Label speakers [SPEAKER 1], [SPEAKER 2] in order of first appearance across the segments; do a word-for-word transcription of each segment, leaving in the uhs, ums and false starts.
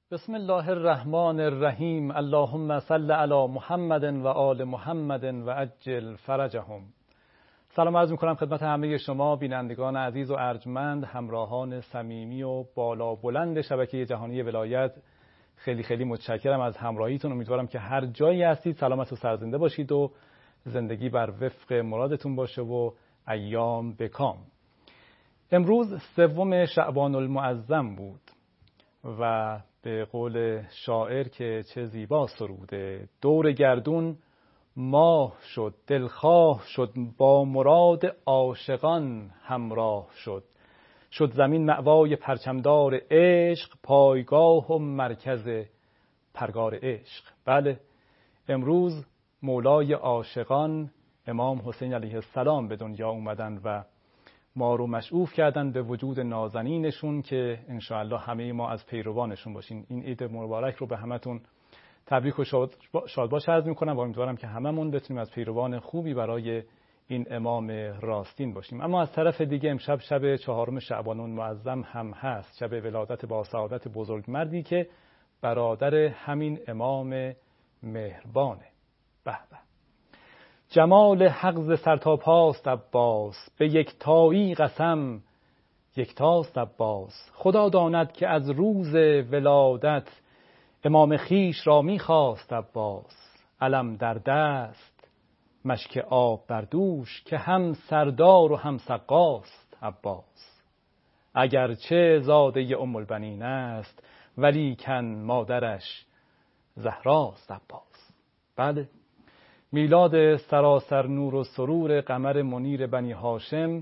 [SPEAKER 1] بسم الله الرحمن الرحیم. اللهم صل علی محمد و آل محمد و عجل فرجهم. سلام عرض می‌کنم خدمت همه شما بینندگان عزیز و ارجمند، همراهان صمیمی و بالا بلند شبکه جهانی ولایت. خیلی خیلی متشکرم از همراهیتون. امیدوارم که هر جایی هستید سلامت و سرزنده باشید و زندگی بر وفق مرادتون باشه و ایام بکام. امروز سوم شعبان المعظم بود و به قول شاعر که چه زیبا سروده، دور گردون ماه شد، دلخواه شد، با مراد عاشقان همراه شد. شد زمین مأوای پرچمدار عشق، پایگاه و مرکز پرگار عشق. بله، امروز مولای عاشقان امام حسین علیه السلام به دنیا اومدن و ما رو مشعوف کردن به وجود نازنینشون که انشاءالله همه ما از پیروانشون باشیم. این عید مبارک رو به همتون تبریک و شادباش عرض میکنم و امیدوارم که هممون بتونیم از پیروان خوبی برای این امام راستین باشیم. اما از طرف دیگه امشب شب چهارم شعبان المعظم هم هست، شب ولادت با سعادت بزرگمردی که برادر همین امام مهربانه. به به، جمال حق ز سر تا پاست عباس، به یکتایی قسم یکتاست عباس. خدا داند که از روز ولادت امام خیش را می‌خواست عباس. علم در دست مشک آب بر دوش، که هم سردار و هم سقاست عباس. اگرچه زاده ام البنین است، ولیکن مادرش زهراست عباس. بله، میلاد سراسر نور و سرور قمر منیر بنی هاشم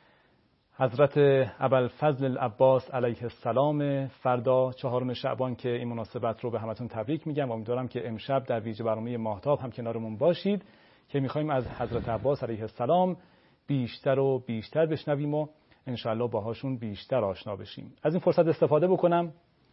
[SPEAKER 1] حضرت ابوالفضل العباس علیه السلام فردا چهارم شعبان که این مناسبت رو به همتون تبریک میگم و امیدوارم که امشب در ویژه برنامه ماهتاب هم کنارمون باشید که میخوایم از حضرت عباس علیه السلام بیشتر و بیشتر بشنویم و انشاءالله باهاشون بیشتر آشنا بشیم. از این فرصت استفاده بکنم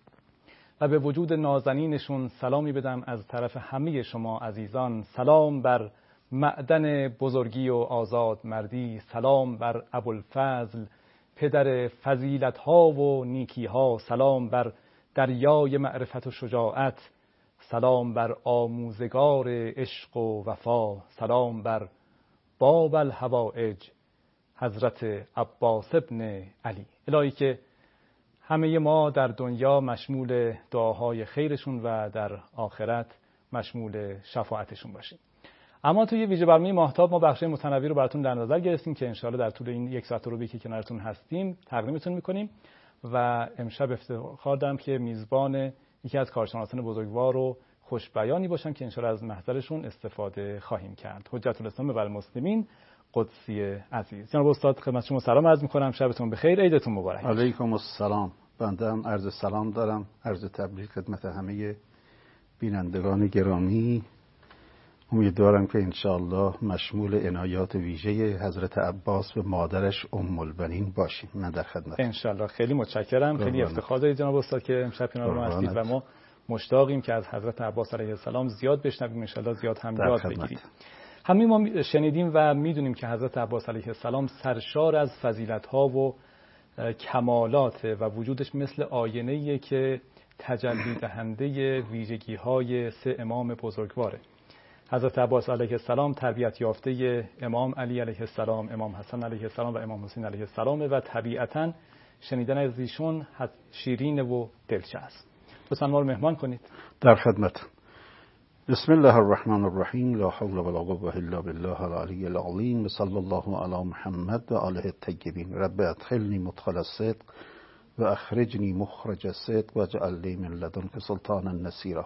[SPEAKER 1] و به وجود نازنینشون سلامی بدم از طرف همه شما عزیزان. سلام بر معدن بزرگی و آزاد مردی، سلام بر ابوالفضل پدر فضیلت ها و نیکی ها، سلام بر دریای معرفت و شجاعت، سلام بر آموزگار عشق و وفا، سلام بر باب الحوائج حضرت عباس ابن علی. الهی که همه ما در دنیا مشمول دعاهای خیرشون و در آخرت مشمول شفاعتشون باشیم. اما توی ویژه برنامه ماهتاب ما بخش متنوع رو براتون در نظر گرفتیم که انشاءالله در طول این یک ساعت و ربعی که کنارتون هستیم تقدیمتون میکنیم و امشب افتخار دارم که میزبان یکی از کارشناسان بزرگوار و خوش بیانی باشم که انشاءالله از محضرشون استفاده خواهیم کرد. حجت الاسلام و المسلمین قدسی عزیز. جناب استاد خدمت شما سلام عرض میکنم، شبتون بخیر، عیدتون مبارک.
[SPEAKER 2] علیکم السلام. بنده هم عرض سلام دارم، عرض تبریک خدمت همه بینندگان گرامی. امیدوارم که انشاءالله مشمول عنایات ویژه حضرت عباس به مادرش ام البنین باشیم. من در خدمت
[SPEAKER 1] انشاءالله. خیلی متشکرم، خیلی افتخار دارید جناب استاد که امشب کنار ما هستید و ما مشتاقیم که از حضرت عباس علیه السلام زیاد بشنویم، انشاءالله زیاد هم یاد بگیریم. همین ما شنیدیم و میدونیم که حضرت عباس علیه السلام سرشار از فضیلت‌ها و کمالات و وجودش مثل آینه‌ایه که تجلی دهنده ویژگی‌های سه امام بزرگواره. حضرت عباس علیه السلام تربیت یافته امام علی علیه السلام، امام حسن علیه السلام و امام حسین علیه السلام و طبیعتاً شنیدن از ایشون شیرین و دلچسب. لطفاً ما رو مهمان کنید.
[SPEAKER 2] در خدمت. بسم الله الرحمن الرحیم. لا حول ولا قوة الا بالله العلی العظیم. صلی الله علی محمد و آله الطیبین. رب ادخلنی مدخل الصدق و اخرجنی مخرج الصدق واجعل لی من لدنک سلطانا نصیرا.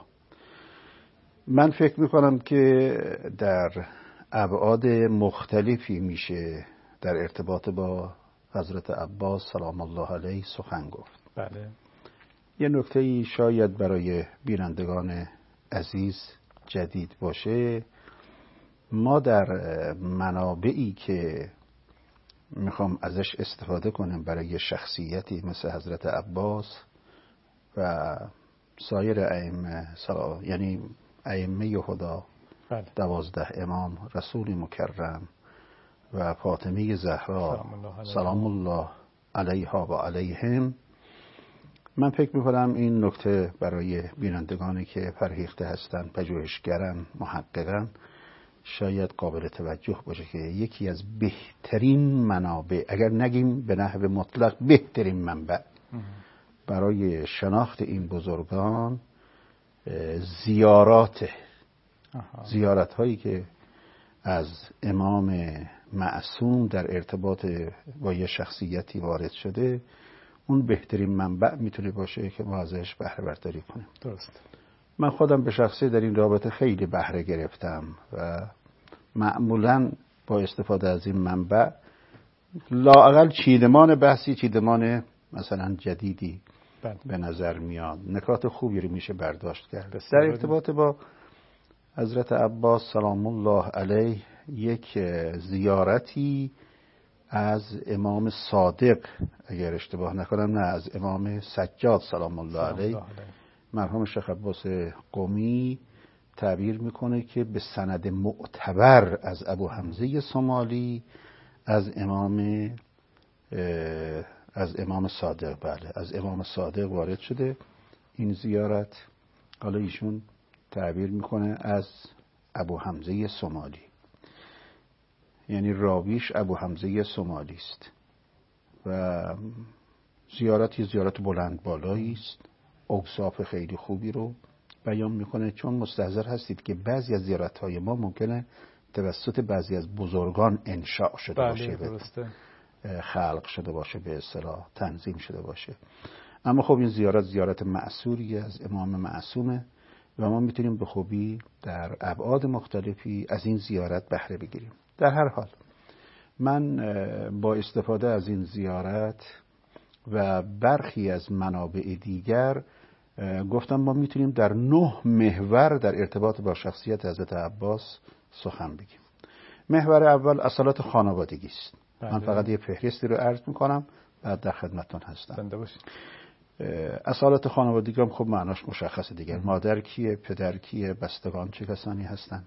[SPEAKER 2] من فکر میکنم که در ابعاد مختلفی میشه در ارتباط با حضرت عباس سلام الله علیه سخن گفت.
[SPEAKER 1] بله.
[SPEAKER 2] یه نکته‌ای شاید برای بینندگان عزیز جدید باشه. ما در منابعی که میخوام ازش استفاده کنم برای شخصیتی مثل حضرت عباس و سایر ائمه، یعنی ائمه هدا، دوازده امام، رسول مکرم و فاطمه زهرا سلام الله علیها و علیهم، من فکر میکنم این نکته برای بینندگانی که فرهیخته هستن، پژوهشگرن، محققن، شاید قابل توجه باشه که یکی از بهترین منابع، اگر نگیم به نحو مطلق بهترین منبع برای شناخت این بزرگان زیارات زیارت هایی که از امام معصوم در ارتباط با یه شخصیتی وارد شده، اون بهترین منبع میتونه باشه که ما ازش بهره برداری کنیم.
[SPEAKER 1] درست.
[SPEAKER 2] من خودم به شخصی در این رابطه خیلی بهره گرفتم و معمولاً با استفاده از این منبع لااقل چیدمان بحثی، چیدمان مثلا جدیدی
[SPEAKER 1] بله.
[SPEAKER 2] به نظر میاد، نکات خوبی رو میشه برداشت کرد. در ارتباط با حضرت عباس سلام الله علیه یک زیارتی از امام صادق، اگر اشتباه نکنم نه از امام سجاد سلام الله علیه، مرحوم شیخ عباس قمی تعبیر میکنه که به سند معتبر از ابو حمزه سومالی از امام از امام صادق، بله از امام صادق وارد شده این زیارت. حالا ایشون تعبیر میکنه از ابو حمزه سومالی، یعنی راویش ابو حمزه سومالی است و زیارتی زیارت بلند بالایی است، اوصاف خیلی خوبی رو بیان میکنه. چون مستحضر هستید که بعضی از زیارت‌های ما ممکنه توسط بعضی از بزرگان انشاء شده
[SPEAKER 1] بله،
[SPEAKER 2] باشه،
[SPEAKER 1] درسته.
[SPEAKER 2] خلق شده باشه، به اصطلاح تنظیم شده باشه. اما خب این زیارت زیارت معصوری از امام معصومه و ما میتونیم به خوبی در ابعاد مختلفی از این زیارت بهره بگیریم. در هر حال من با استفاده از این زیارت و برخی از منابع دیگر گفتم ما میتونیم در نه محور در ارتباط با شخصیت حضرت عباس سخن بگیم. محور اول اصالت خانوادگی است. من فقط یه فهرستی رو عرض میکنم بعد در خدمتتون هستم.
[SPEAKER 1] زنده باشید.
[SPEAKER 2] اصالت خانوادگی هم خب معناش مشخصه دیگه، مادر کیه، پدر کیه، بستگان چه کسانی هستن.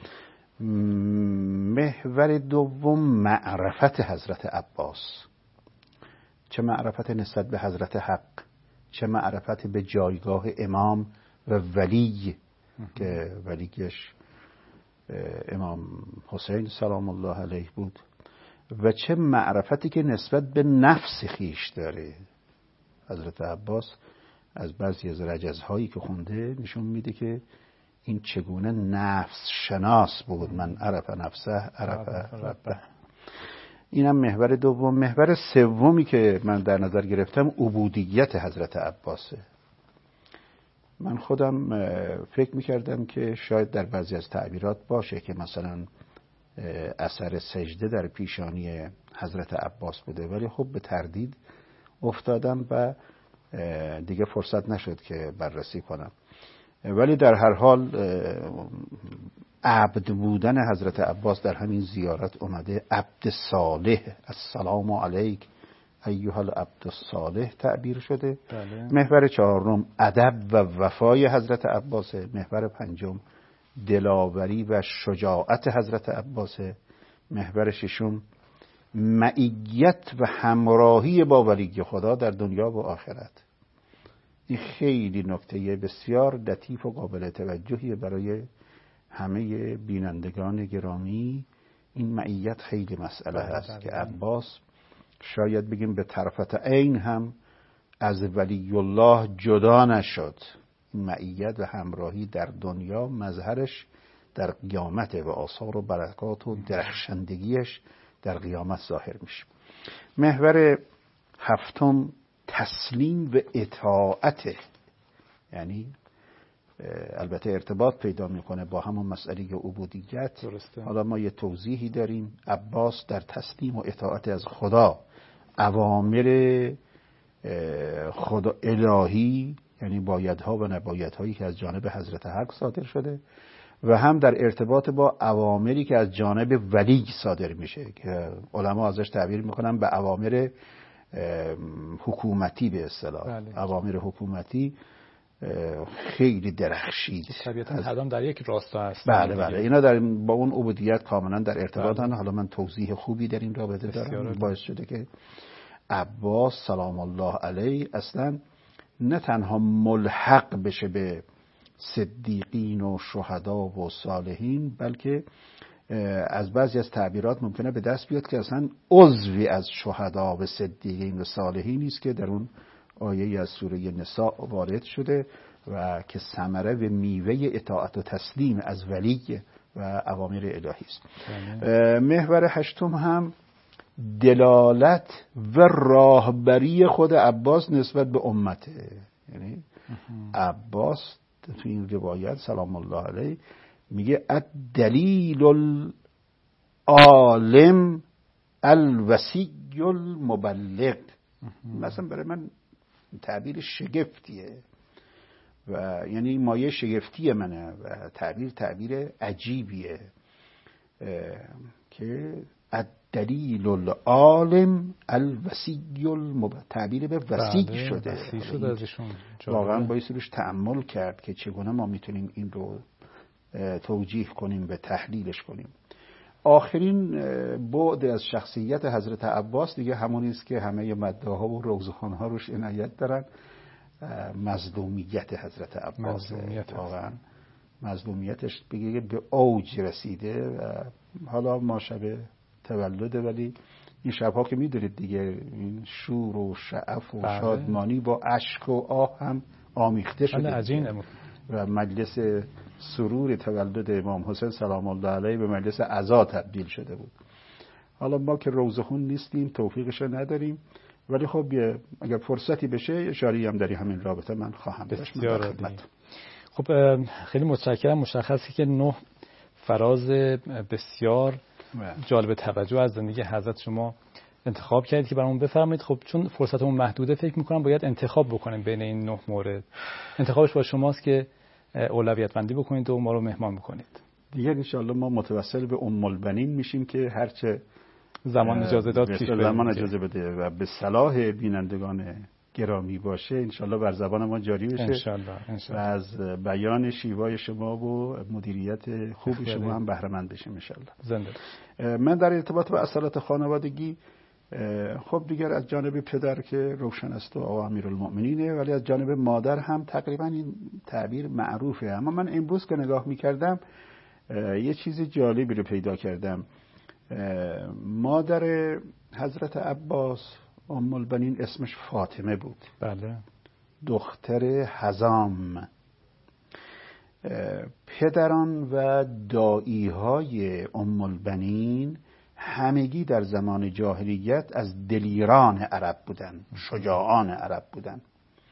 [SPEAKER 2] محور دوم معرفت حضرت عباس، چه معرفت نسبت به حضرت حق، چه معرفت به جایگاه امام و ولی که ولیش امام حسین سلام الله علیه بود، و چه معرفتی که نسبت به نفس خیش داره. حضرت عباس از بعضی از رجزهایی که خونده نشون میده که این چگونه نفس شناس بود. من عرف نفسه عرف ربه. اینم محور دوم. محور سومی که من در نظر گرفتم عبودیت حضرت عباسه. من خودم فکر میکردم که شاید در بعضی از تعبیرات باشه که مثلا اثر سجده در پیشانی حضرت عباس بوده، ولی خب به تردید افتادم و دیگه فرصت نشد که بررسی کنم. ولی در هر حال عبد بودن حضرت عباس در همین زیارت اومده. عبد صالح، السلام علیک ایها العبد الصالح تعبیر شده.
[SPEAKER 1] بله.
[SPEAKER 2] محور چهارم ادب و وفای حضرت عباس. محور پنجم دلاوری و شجاعت حضرت عباس. محور ششم معیت و همراهی با ولی خدا در دنیا و آخرت. این خیلی نکته بسیار لطیف و قابل توجهی برای همه بینندگان گرامی. این معیت خیلی مسئله هست که عباس شاید بگیم به طرفت عین هم از ولی الله جدا نشد. این معیت و همراهی در دنیا مظهرش در قیامت و آثار و برکات و درخشندگیش در قیامت ظاهر میشه. محور هفتم تسلیم و اطاعت، یعنی البته ارتباط پیدا میکنه با همون مسئله عبودیت.
[SPEAKER 1] درسته.
[SPEAKER 2] حالا ما یه توضیحی داریم. عباس در تسلیم و اطاعت از خدا، اوامر خدا الهی یعنی بایدها و نبایدهایی که از جانب حضرت حق صادر شده و هم در ارتباط با اوامری که از جانب ولی صادر میشه که علما ازش تعبیر میکنن به اوامر حکومتی به اصطلاح.
[SPEAKER 1] بله.
[SPEAKER 2] اوامر حکومتی خیلی درخشید.
[SPEAKER 1] طبیعتاً هر دام در یک راستا هست.
[SPEAKER 2] بله بله اینا در با اون عبودیت کاملا در ارتباطن.
[SPEAKER 1] بله.
[SPEAKER 2] حالا من توضیح خوبی در این رابطه دارم. باعث شده که عباس سلام الله علیه اصلا نه تنها ملحق بشه به صدیقین و شهدا و صالحین، بلکه از بعضی از تعبیرات ممکنه به دست بیاد که اصلا عضوی از شهدا و صدیقین و صالحین است که در اون آیه از سوره نساء وارد شده و که ثمره و میوه اطاعت و تسلیم از ولی و اوامر الهی است. محور هشتم هم دلالت و راهبری خود عباس نسبت به امته. یعنی عباس تو این روایت سلام الله علیه میگه الدلیل العالم الوصی المبلغ. مثلا برای من تعبیر شگفتیه و یعنی مایه شگفتی منه و تعبیر تعبیر عجیبیه که الدلیل العالم الوصی المبلغ، تعبیر به وصی شده.
[SPEAKER 1] شده
[SPEAKER 2] واقعا باید روش تأمل کرد که چگونه ما میتونیم این رو توجیه کنیم و تحلیلش کنیم. آخرین بعد از شخصیت حضرت عباس دیگه همونی است که همه مداح‌ها و روزخوان‌ها روش عنایت دارن، مظلومیت حضرت عباس. واقعا مظلومیتش بگه به اوج رسیده و حالا ما شب تولده، ولی این شبها که میدونید دیگه این شور و شعف و بله. شادمانی با اشک و آه هم آمیخته شده و مجلس سرور تولد امام حسین سلام الله علیه به مجلس عزا تبدیل شده بود. حالا ما که روزخون نیستیم، توفیقش نداریم، ولی خب اگر فرصتی بشه اشاره هم در همین رابطه من خواهم داشت.
[SPEAKER 1] خب خیلی متشکرم. مشخصی که نه فراز بسیار جالب توجه از زندگی حضرت شما انتخاب کردید که برامون بفرمایید. خب چون فرصتمون محدوده فکر می‌کنم باید انتخاب بکنیم بین این نه مورد. انتخابش با شماست که اولویت بندی بکنید و ما رو مهمان بکنید.
[SPEAKER 2] دیگه ان شاءالله ما متوسل به ام البنین میشیم که هرچه
[SPEAKER 1] زمان اجازه داد پیش بریم،
[SPEAKER 2] زمان اجازه بده و به صلاح بینندگان گرامی باشه ان شاءالله بر زبان ما جاری بشه
[SPEAKER 1] ان شاءالله ان شاءالله
[SPEAKER 2] و از بیان شیوای شما و مدیریت خوب شما هم بهره مند بشیم ان شاءالله.
[SPEAKER 1] زنده.
[SPEAKER 2] من در ارتباط با اصالت خانوادگی خب دیگر از جانب پدر که روشن است و آقا امیرالمؤمنینه، ولی از جانب مادر هم تقریبا این تعبیر معروفه. اما من امروز که نگاه میکردم یه چیز جالبی رو پیدا کردم. مادر حضرت عباس ام البنین اسمش فاطمه بود.
[SPEAKER 1] بله.
[SPEAKER 2] دختر حزام. پدران و دایی‌های ام البنین همگی در زمان جاهلیت از دلیران عرب بودن، شجاعان عرب بودن.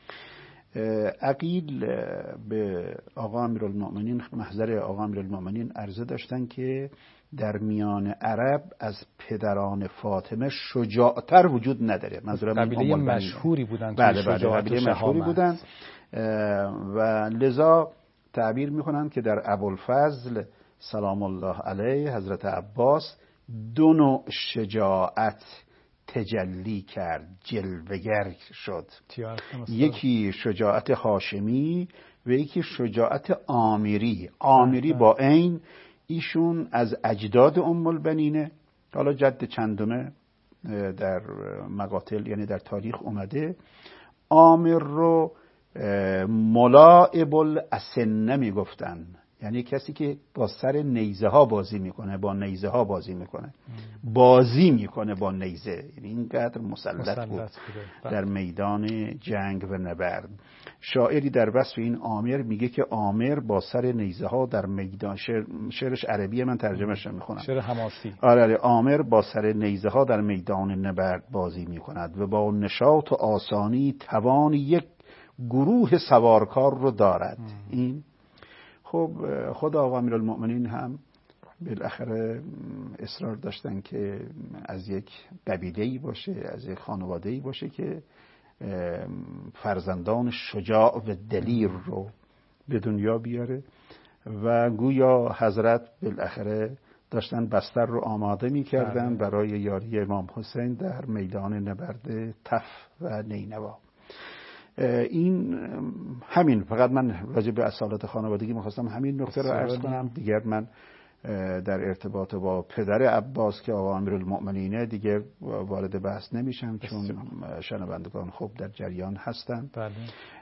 [SPEAKER 2] عقیل به آقا امیرالمؤمنین، محضر آقا امیرالمؤمنین عرضه داشتن که در میان عرب از پدران فاطمه شجاعتر وجود نداره.
[SPEAKER 1] قبیله مشهوری بودن.
[SPEAKER 2] بله بله قبیله مشهوری بودن و لذا تعبیر میکنن که در ابوالفضل سلام الله علیه حضرت عباس دو نوع شجاعت تجلی کرد، جلوگر شد. یکی شجاعت هاشمی و یکی شجاعت آمیری. آمیری با عین، ایشون از اجداد ام البنینه، حالا جد چندمه در مقاتل یعنی در تاریخ اومده. آمر رو ملاعب الاسنه میگفتن، یعنی کسی که با سر نیزه ها بازی میکنه، با نیزه ها بازی میکنه بازی میکنه با نیزه، یعنی اینقدر مسلط بود در میدان جنگ و نبرد. شاعری در وصف این آمر میگه که آمر با سر نیزه ها در میدان، شعر شعرش عربیه، من ترجمهش میخونم،
[SPEAKER 1] شعر حماسی.
[SPEAKER 2] آره، آمر با سر نیزه ها در میدان نبرد بازی میکند و با نشاط و آسانی توان یک گروه سوارکار رو دارد. ام. این خب خود آقا امیرالمؤمنین هم بالاخره اصرار داشتن که از یک قبیله‌ای باشه، از یک خانواده‌ای باشه که فرزندان شجاع و دلیر رو به دنیا بیاره و گویا حضرت بالاخره داشتن بستر رو آماده می‌کردن برای یاری امام حسین در میدان نبرد تف و نینوا. این همین، فقط من راجع به اصالت خانوادگی می‌خواستم همین نقطه رو عرض کنم. دیگر من در ارتباط با پدر عباس که آقا امیرالمؤمنینه دیگه وارد بحث نمیشم چون شنوندگان خوب در جریان هستن.
[SPEAKER 1] بله.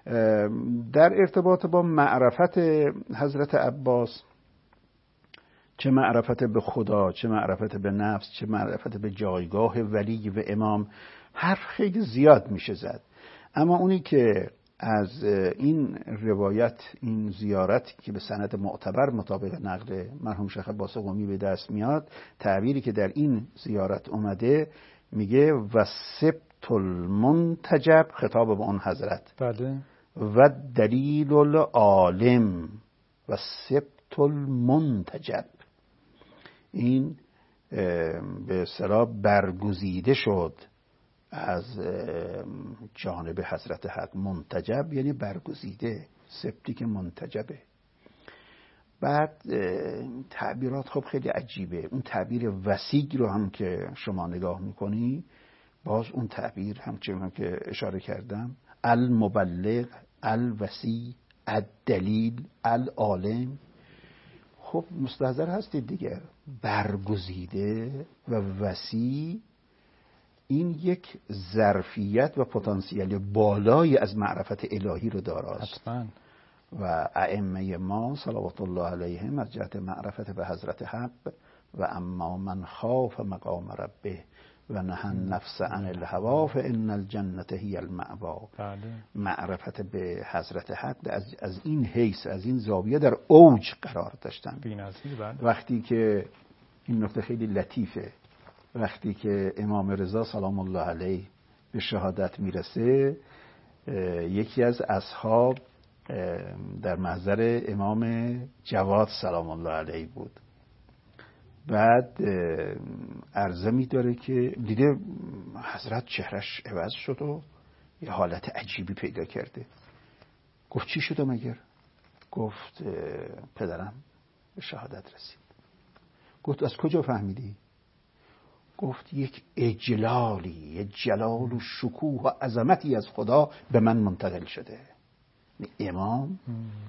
[SPEAKER 2] در ارتباط با معرفت حضرت عباس، چه معرفت به خدا، چه معرفت به نفس، چه معرفت به جایگاه ولی و امام، حرف خیلی زیاد میشه زد. اما اونی که از این روایت، این زیارت که به سند معتبر مطابق نقل مرحوم شیخ عباس قمی به دست میاد، تعبیری که در این زیارت اومده میگه و سبت المنتجب، خطاب به اون حضرت.
[SPEAKER 1] بله.
[SPEAKER 2] و دلیل العالم و سبت المنتجب، این به اصطلاح برگزیده شد از جانب حضرت حق. منتجب یعنی برگزیده، سبتی که منتجبه. بعد تعبیرات خب خیلی عجیبه. اون تعبیر وسیع رو هم که شما نگاه میکنی، باز اون تعبیر همچنان که اشاره کردم، المبلغ، الوسیع، الدلیل، العالم، خب مستحضر هستید دیگه، برگزیده و وسیع، این یک ظرفیت و پتانسیل بالایی از معرفت الهی رو داراست.
[SPEAKER 1] حتما.
[SPEAKER 2] و ائمه ما صلوات الله علیهم از جهت معرفت به حضرت حق و اما من خاف مقام ربه و نهى النفس عن الهوا فان الجنة هی المأوا، معرفت به حضرت حق از, از این حیث، از این زاویه در اوج قرار داشتن. وقتی که این نکته خیلی لطیفه، وقتی که امام رضا سلام الله علیه به شهادت میرسه، یکی از اصحاب در محضر امام جواد سلام الله علیه بود. بعد عرضه می‌داره که دیده حضرت چهرش عوض شد و یه حالت عجیبی پیدا کرده. گفت چی شده مگر؟ گفت پدرم به شهادت رسید. گفت از کجا فهمیدی؟ گفت یک اجلالی، یک جلال و شکوه و عظمتی از خدا به من منتقل شده. امام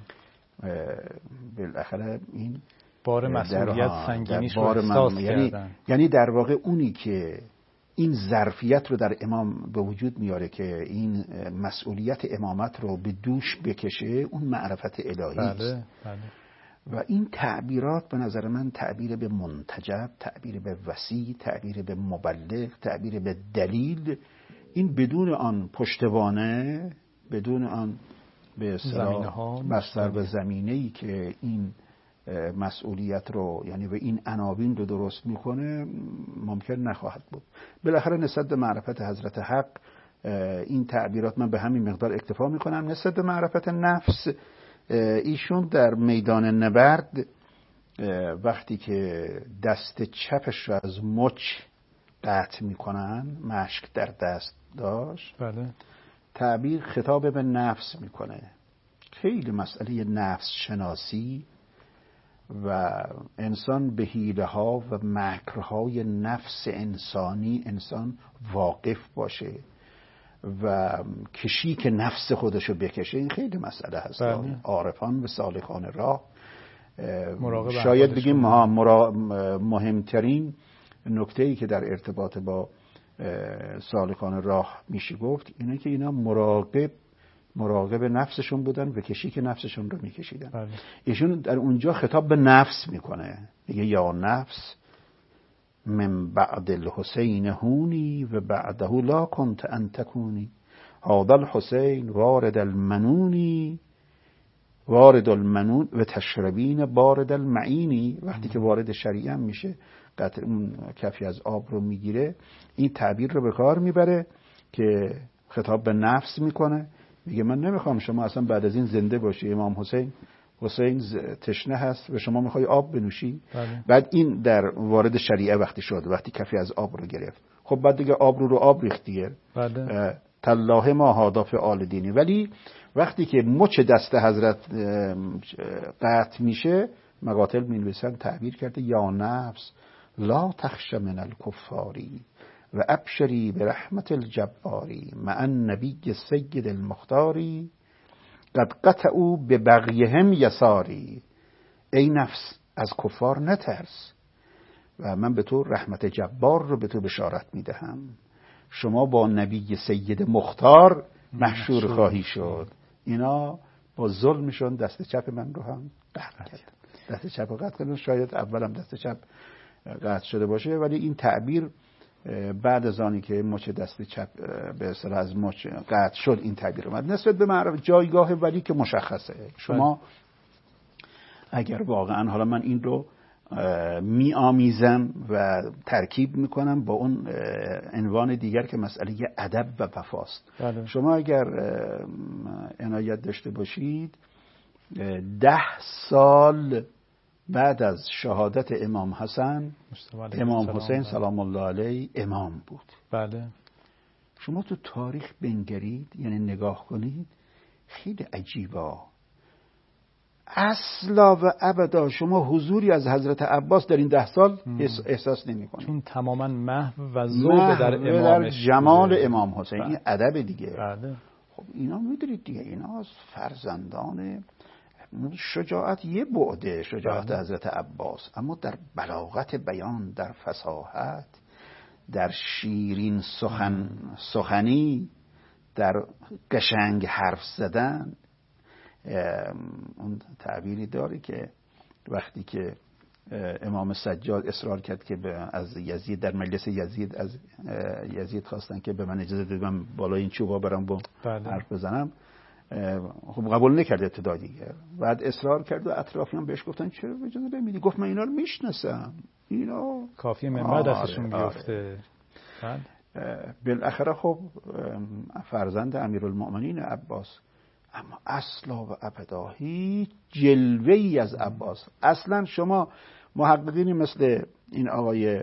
[SPEAKER 2] بالاخره این
[SPEAKER 1] بار مسئولیت سنگینیش رو
[SPEAKER 2] احساس کردن. یعنی در واقع اونی که این ظرفیت رو در امام به وجود میاره که این مسئولیت امامت رو به دوش بکشه، اون معرفت الهی است.
[SPEAKER 1] بله، بله.
[SPEAKER 2] و این تعبیرات به نظر من تعبیر به منتجب، تعبیر به وسیع، تعبیر به مبلغ، تعبیر به دلیل، این بدون آن پشتوانه، بدون آن به اصطلاح بستر به زمینه‌ای که این مسئولیت رو، یعنی به این عناوین رو درست میکنه، ممکن نخواهد بود. بالاخره نسبت به معرفت حضرت حق این تعبیرات من به همین مقدار اکتفا میکنم. نسبت به معرفت نفس، ایشون در میدان نبرد وقتی که دست چپش رو از مچ قطع میکنن، مشک در دست داشت،
[SPEAKER 1] بله.
[SPEAKER 2] تعبیر خطاب به نفس میکنه. خیلی مسئله نفس شناسی و انسان به حیله ها و مکرهای نفس انسانی انسان واقف باشه و کشی که نفس خودشو بکشه، این خیلی مسئله هست.
[SPEAKER 1] بله.
[SPEAKER 2] عارفان و سالکان راه
[SPEAKER 1] مراقب
[SPEAKER 2] شاید بگیم مهمترین نکته‌ای که در ارتباط با سالکان راه میشه گفت اینه که اینا مراقب مراقب نفسشون بودن و کشی که نفسشون رو میکشیدن.
[SPEAKER 1] بله.
[SPEAKER 2] ایشون در اونجا خطاب به نفس میکنه، میگه یا نفس من بعد الحسین هونی و بعده لا کنت ان تکونی، هذا الحسین وارد المنونی وارد المنون و تشربین بارد المعینی. وقتی که وارد شریعه میشه، قطع اون کفی از آب رو میگیره، این تعبیر رو به کار میبره که خطاب به نفس میکنه. میگه من نمیخوام شما اصلا بعد از این زنده باشی. امام حسین حسین تشنه هست و شما میخوای آب بنوشی.
[SPEAKER 1] بله.
[SPEAKER 2] بعد این در وارد شریعه وقتی شد، وقتی کفی از آب رو گرفت، خب بعد دیگه آب رو رو آب ریخت دیگه.
[SPEAKER 1] بله.
[SPEAKER 2] تلاه ما هاداف آل دینی. ولی وقتی که مچ دست حضرت قطع میشه، مقاتل مینویسن تعبیر کرده یا نفس لا تخش من الکفاری و ابشری به رحمت الجباری مع النبی سید المختاری قد قطعوا به بغیهم یساری. ای نفس از کفار نترس و من به تو رحمت جبار رو به تو بشارت میدهم. شما با نبی سید مختار محشور خواهی شد. اینا با ظلمشون دست چپ من رو هم قطع کرد. دست چپ رو قطع کردن. شاید اولم دست چپ قطع شده باشه، ولی این تعبیر بعد از آنی که مچ دست چپ به اصطلاح از مچ قطع شد این تعبیر اومد. نسبت به معرف جایگاه ولی که مشخصه. شما اگر واقعا، حالا من این رو می آمیزم و ترکیب میکنم با اون عنوان دیگر که مسئله ادب و وفاست.
[SPEAKER 1] بله.
[SPEAKER 2] شما اگر عنایت داشته باشید ده سال بعد از شهادت امام حسن امام حسین سلام الله علیه امام بود.
[SPEAKER 1] بله.
[SPEAKER 2] شما تو تاریخ بنگرید، یعنی نگاه کنید، خیلی عجیبه. اصلا و ابدا شما حضوری از حضرت عباس در این ده سال احساس نمی کنید،
[SPEAKER 1] چون تماما محو و ذوب در
[SPEAKER 2] امامش در جمال بوده. امام حسین. این ادب دیگه.
[SPEAKER 1] بله.
[SPEAKER 2] خب اینا میدونید دیگه، اینا فرزندان شجاعت یه بعده، شجاعت بله. حضرت عباس، اما در بلاغت بیان، در فصاحت، در شیرین سخن سخنی، در قشنگ حرف زدن. اون تعبیری داره که وقتی که امام سجاد اصرار کرد که از یزید در مجلس یزید از یزید خواستن که به من اجازه بده من بالای این چوبا برم با بله. حرف بزنم، خب قبول نکرد ابتدا دیگه. بعد اصرار کرد و اطرافیان بهش گفتن چرا اجازه نمیدی؟ گفت من اینا رو میشناسم، اینا
[SPEAKER 1] کافیه منبر دستشون بیفته.
[SPEAKER 2] آره. بالاخره خب فرزند امیرالمؤمنین عباس، اما اصلا و ابدا هیچ جلوه‌ای از عباس. اصلا شما محققینی مثل این آقای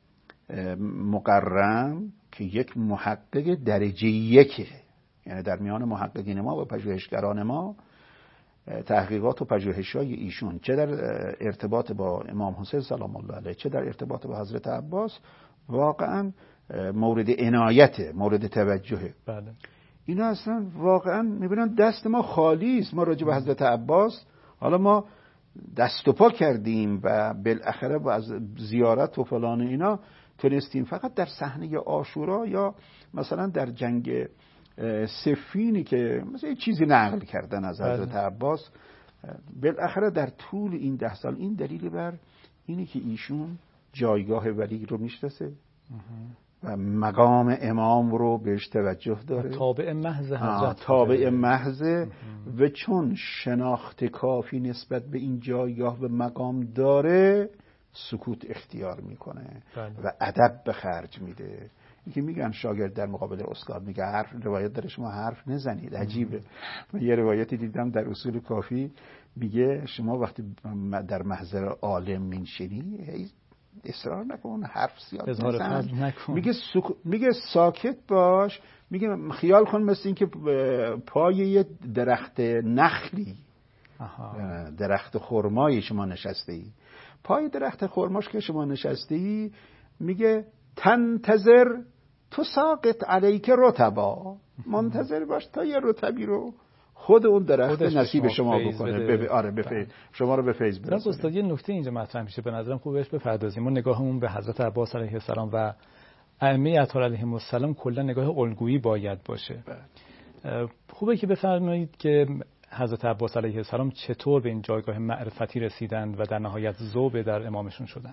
[SPEAKER 2] مقرم که یک محقق درجه یکه، یعنی در میان محققین ما و پژوهشگران ما تحقیقات و پژوهش‌های ایشون چه در ارتباط با امام حسین سلام الله علیه چه در ارتباط با حضرت عباس واقعا مورد عنایت، مورد توجهه.
[SPEAKER 1] بله.
[SPEAKER 2] اینا اصلا واقعا میبینن دست ما خالی است. ما راجع به حضرت عباس حالا ما دست و پا کردیم و بالاخره با از زیارت و فلان اینا تونستیم فقط در صحنه عاشورا یا مثلا در جنگ صفینی که مثلا یه چیزی نقل کردن از حضرت بله. عباس. بالاخره در طول این ده سال این دلیل بر اینی که ایشون جایگاه ولی رو میشناسه و مقام امام رو بهش توجه داره،
[SPEAKER 1] تابع محض حضرت،
[SPEAKER 2] تابع محض، و چون شناخت کافی نسبت به این جایگاه و مقام داره سکوت اختیار میکنه
[SPEAKER 1] بله.
[SPEAKER 2] و ادب به خرج میده. اینکه میگن شاگرد در مقابل استاد میگه حرف روایت داره شما حرف نزنید. عجیبه. من یه روایتی دیدم در اصول کافی میگه شما وقتی در محضر عالم میشینی اصرار نکن، حرف زیاد نزن، میگه سک... میگه ساکت باش، میگه خیال کن مثل این که پای یه درخت نخلی آها. درخت خرمایی شما نشسته ای، پای درخت خرماش که شما نشسته ای، میگه تنتظر تو ساقط علیک رطبا، منتظر باش تا یه رطبی رو خود اون درخت نصیب شما بکنه. بب... آره به فیض شما رو به فیض برسونه.
[SPEAKER 1] جناب استاد یه نکته اینجا مطرح میشه، به نظرم خوبه بهش بپردازیم. ما نگاهمون به حضرت عباس علیه السلام و ائمه اطهار علیهم السلام کلا نگاه الگویی باید باشه. بله. خوبه که بفرمایید که حضرت عباس علیه السلام چطور به این جایگاه معرفتی رسیدند و در نهایت ذوب در امامشون شدن.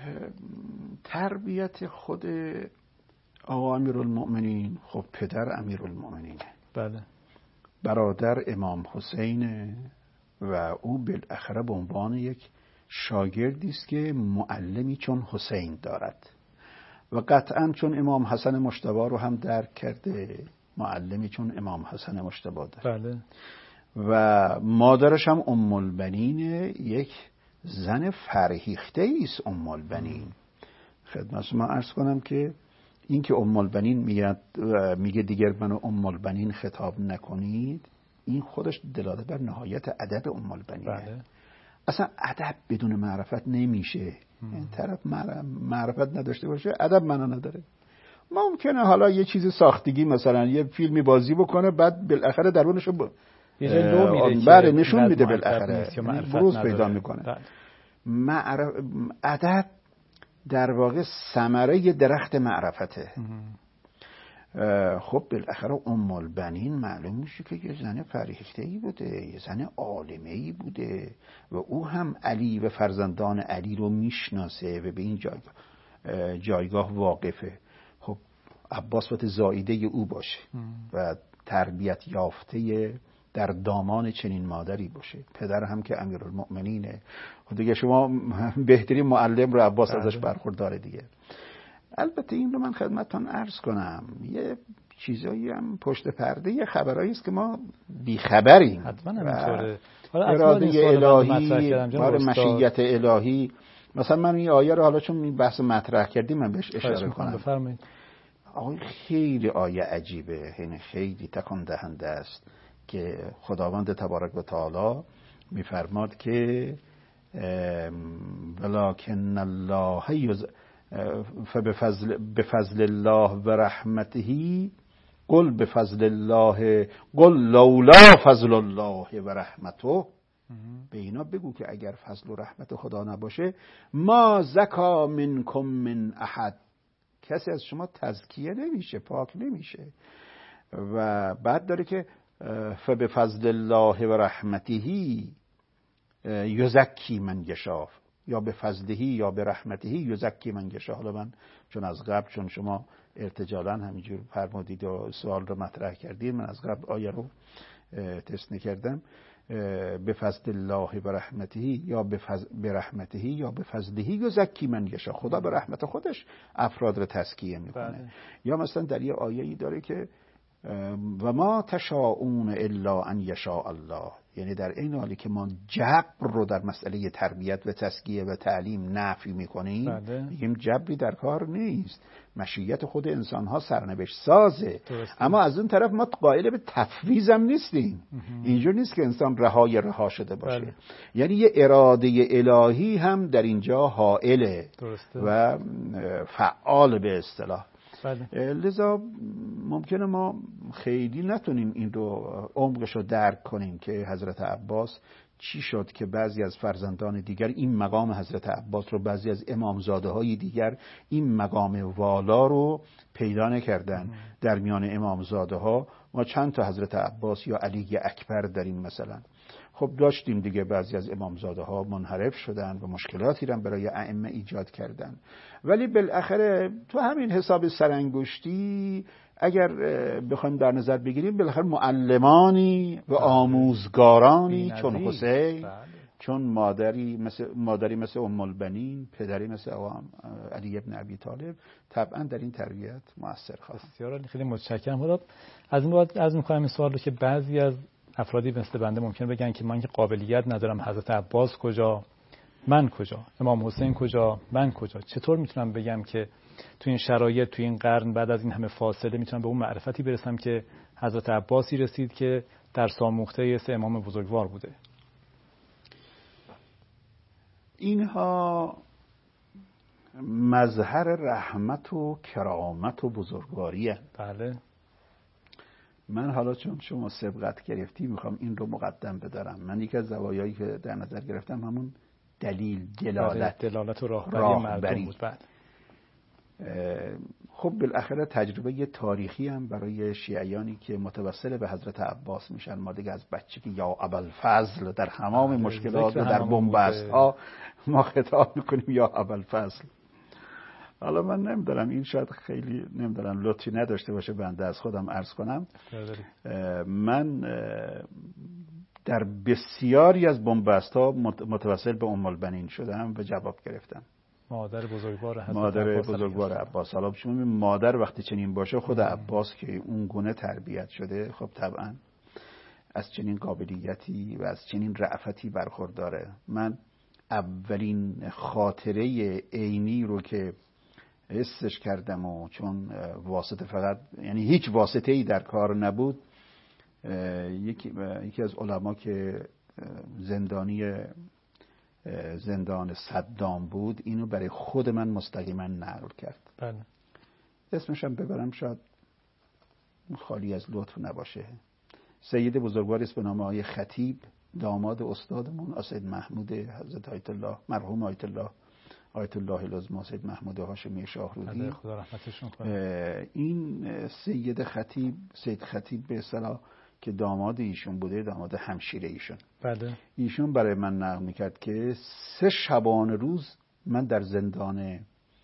[SPEAKER 2] تربیت خود آقا امیرالمؤمنین، خب پدر امیرالمؤمنینه،
[SPEAKER 1] بله،
[SPEAKER 2] برادر امام حسینه و او بالاخره به عنوان یک شاگردی است که معلمی چون حسین دارد و قطعا چون امام حسن مجتبی رو هم درک کرده، معلمی چون امام حسن مجتبی داره.
[SPEAKER 1] بله.
[SPEAKER 2] و مادرش هم ام البنین، یک زن فرهیخته است. ام البنین خدمت ما عرض کنم که این که ام البنین میگه میگه دیگر منو ام البنین خطاب نکنید، این خودش دلاله بر نهایت ادب ام البنینه.
[SPEAKER 1] بله.
[SPEAKER 2] اصلا ادب بدون معرفت نمیشه. این طرف معرفت نداشته باشه ادب معنا نداره. ممکنه حالا یه چیز ساختگی مثلا یه فیلمی بازی بکنه بعد بالاخره درونشو ب...
[SPEAKER 1] یه لو میره
[SPEAKER 2] بره نشون میده بالاخره بروز پیدا میکنه.
[SPEAKER 1] بله.
[SPEAKER 2] معرف... ادب در واقع ثمره درخت معرفته. خب بالاخره ام البنین معلوم میشه که یه زن فرهیخته‌ای بوده، یه زن عالمه‌ای بوده و او هم علی و فرزندان علی رو میشناسه و به این جایگاه جایگاه واقفه. خب عباس باید زائیده او باشه و تربیت یافته در دامان چنین مادری باشه. پدر هم که امیرالمؤمنینه. خب دیگه شما بهترین معلم رو عباس ازش برخورداره دیگه. البته این رو من خدمتتون عرض کنم، یه چیزایی هم پشت پرده، یه خبرایی است که ما بیخبریم.
[SPEAKER 1] حتما همینطوره.
[SPEAKER 2] اراده الهی، بار مشیت الهی. مثلا من این آیه رو حالا چون این بحث مطرح کردیم من بهش اشاره کنم.
[SPEAKER 1] بفرمایید.
[SPEAKER 2] آقای خیلی آیه عجیبه، یعنی خیلی تکان دهنده است که خداوند تبارک و تعالی میفرماد که ولکن الله یز فبفضل بفضل الله و رحمته قل بفضل الله قل لولا فضل الله و رحمته. به اینا بگو که اگر فضل و رحمت خدا نباشه ما زکا منکم من احد، کسی از شما تزکیه نمیشه، پاک نمیشه. و بعد داره که فبفضل الله و رحمته یزکی من یشاء، یا به فضلهی یا به رحمتهی یزکی من یشاء. حالا من چون از قبل چون شما ارتجالاً همینجور فرمودید و سوال رو مطرح کردید، من از قبل آیه رو تست نکردم. به فضل الله و رحمتهی یا به رحمتهی یا به فضلهی یزکی من یشاء. خدا به رحمت خودش افراد رو تزکیه میکنه. بله. یا مثلا در یه آیه‌ای داره که و ما تشاءون الا ان یشاء الله، یعنی در این حالی که ما جبر رو در مسئله تربیت و تزکیه و تعلیم نفی میکنیم، میگیم جبری در کار نیست، مشیت خود انسان ها سرنوشت سازه. درسته. اما از اون طرف ما قائل به تفویض هم نیستیم. اینجور نیست که انسان رهای رها شده باشه. بله. یعنی یه اراده الهی هم در اینجا حائله. درسته. و فعال به اصطلاح. بله. لذا ممکنه ما خیلی نتونیم این رو عمقش رو درک کنیم که حضرت عباس چی شد که بعضی از فرزندان دیگر این مقام حضرت عباس رو، بعضی از امامزاده های دیگر این مقام والا رو پیدا نکردن. در میان امامزاده ها ما چند تا حضرت عباس یا علی اکبر داریم مثلا. خب داشتیم دیگه، بعضی از امامزاده ها منحرف شدن و مشکلاتی رو برای ائمه ایجاد کردن، ولی بالاخره تو همین حساب سرانگشتی اگر بخوایم در نظر بگیریم، بالاخره معلمانی و آموزگارانی چون حسین، چون مادری مثل مادری مثل ام البنین، پدری مثل علی ابن ابی طالب طبعا در این تربیت مؤثر خواست.
[SPEAKER 1] بسیار خیلی متشکرم. حالا از این بعد از می‌خوام این سوال رو که بعضی از افرادی مثل بنده ممکن بگن که من که قابلیت ندارم، حضرت عباس کجا، من کجا، امام حسین کجا، من کجا، چطور میتونم بگم که تو این شرایط، تو این قرن، بعد از این همه فاصله میتونم به اون معرفتی برسم که حضرت عباسی رسید که در ساموخته سه امام بزرگوار بوده؟
[SPEAKER 2] اینها مظهر رحمت و کرامت و بزرگواری هست.
[SPEAKER 1] بله.
[SPEAKER 2] من حالا چون شما سبقت گرفتی میخوام این رو مقدم بدارم. من یکی از زوایایی که در نظر گرفتم همون دلیل، دلالت
[SPEAKER 1] دلالت و راهبری, راهبری. مردم بود. بعد
[SPEAKER 2] خب بالاخره تجربه تاریخی هم برای شیعیانی که متوسل به حضرت عباس میشن. ما دیگه از بچگی یا ابوالفضل در همام مشکلات و در بنبست ها ما خطاب میکنیم یا ابوالفضل. حالا من نمیدارم این شاید خیلی نمیدارم لطفی نداشته باشه بنده از خودم عرض کنم. من در بسیاری از بنبست ها متوسل به ام البنین شدم و جواب گرفتم.
[SPEAKER 1] مادر بزرگوار حضرت
[SPEAKER 2] مادر
[SPEAKER 1] عباس
[SPEAKER 2] بزرگوار عباس. حالا شما مادر وقتی چنین باشه، خود عباس که اون گونه تربیت شده، خب طبعا از چنین قابلیتی و از چنین رأفتی برخورداره. من اولین خاطره عینی رو که حسش کردم و چون واسطه فقط، یعنی هیچ واسطه‌ای در کار نبود، یکی یکی از علما که زندانی زندان صدام بود اینو برای خود من مستقیما نقل کرد.
[SPEAKER 1] بله.
[SPEAKER 2] اسمش هم ببرم شاید خالی از لطف نباشه. سید بزرگواری است به نام آقای خطیب داماد استادمون سید محمود حضرت آیت الله مرحوم آیت الله آیت الله العظمی سید محمود هاشمی شاهرودی،
[SPEAKER 1] خدا رحمتشون کنه.
[SPEAKER 2] این سید خطیب سید خطیب به اصطلاح که داماد ایشون بوده، داماد همشیره ایشون،
[SPEAKER 1] بله، ایشون
[SPEAKER 2] برای من نقل میکرد که سه شبانه روز من در زندان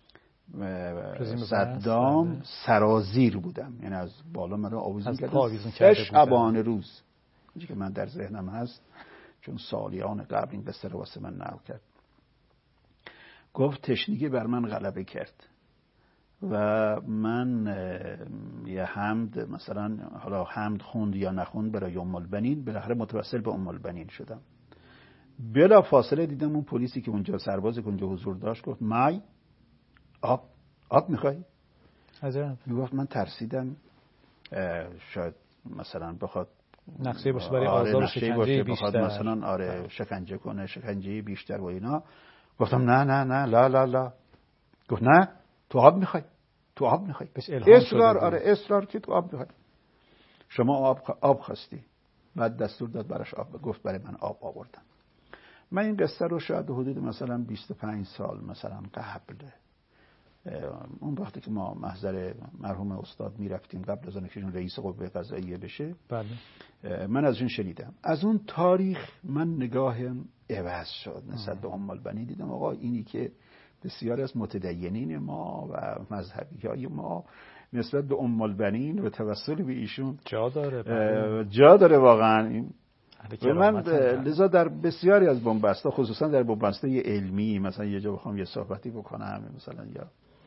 [SPEAKER 2] صدام بله. سرازیر بودم، یعنی از بالا من رو آویزون کرده، سه شبانه روز اینجا که من در ذهنم هست، چون سالیان قبل این قصه رو واسه من نقل کرد. گفت تشنگی بر من غلبه کرد و من یه حمد مثلا حالا حمد خوند یا نخوند برای ام البنین، بالاخره متوسل به ام البنین شدم. بلا فاصله دیدم اون پلیسی که اونجا سربازی که اونجا حضور داشت گفت مای آب آب میخوای؟
[SPEAKER 1] عجب.
[SPEAKER 2] میگفت من ترسیدم شاید مثلا بخواد
[SPEAKER 1] نقشه باشه برای آزار و شکنجه بیشتر،
[SPEAKER 2] مثلا آره شکنجه کنه، شکنجه بیشتر و اینا. گفتم نه نه نه لا لا لا. گفت نه تو آب میخوای، تو آب میخوای. اصرار آره اصرار که تو آب میخوای. شما آب آب خواستی، بعد دستور داد براش آب، گفت برای من آب آوردن. من این قصه رو شاید حدود مثلا بیست و پنج سال مثلا قبل، اون وقتی که ما محضر مرحوم استاد میرفتیم قبل از اینکه رئیس قوه قضاییه بشه،
[SPEAKER 1] بله،
[SPEAKER 2] من از اون شنیدم. از اون تاریخ من نگاهم عوض شد نسبت به ام البنین. دیدم آقا اینی که بسیار از متدینین ما و مذهبی های ما نسبت به ام البنین و توسل به ایشون
[SPEAKER 1] جا داره،
[SPEAKER 2] جا داره واقعا. من لذا در بسیاری از بن‌بست‌ها، خصوصا در بن‌بست‌های علمی، مثلا یه جا بخوام یه صحبتی بکنم، مثلا یا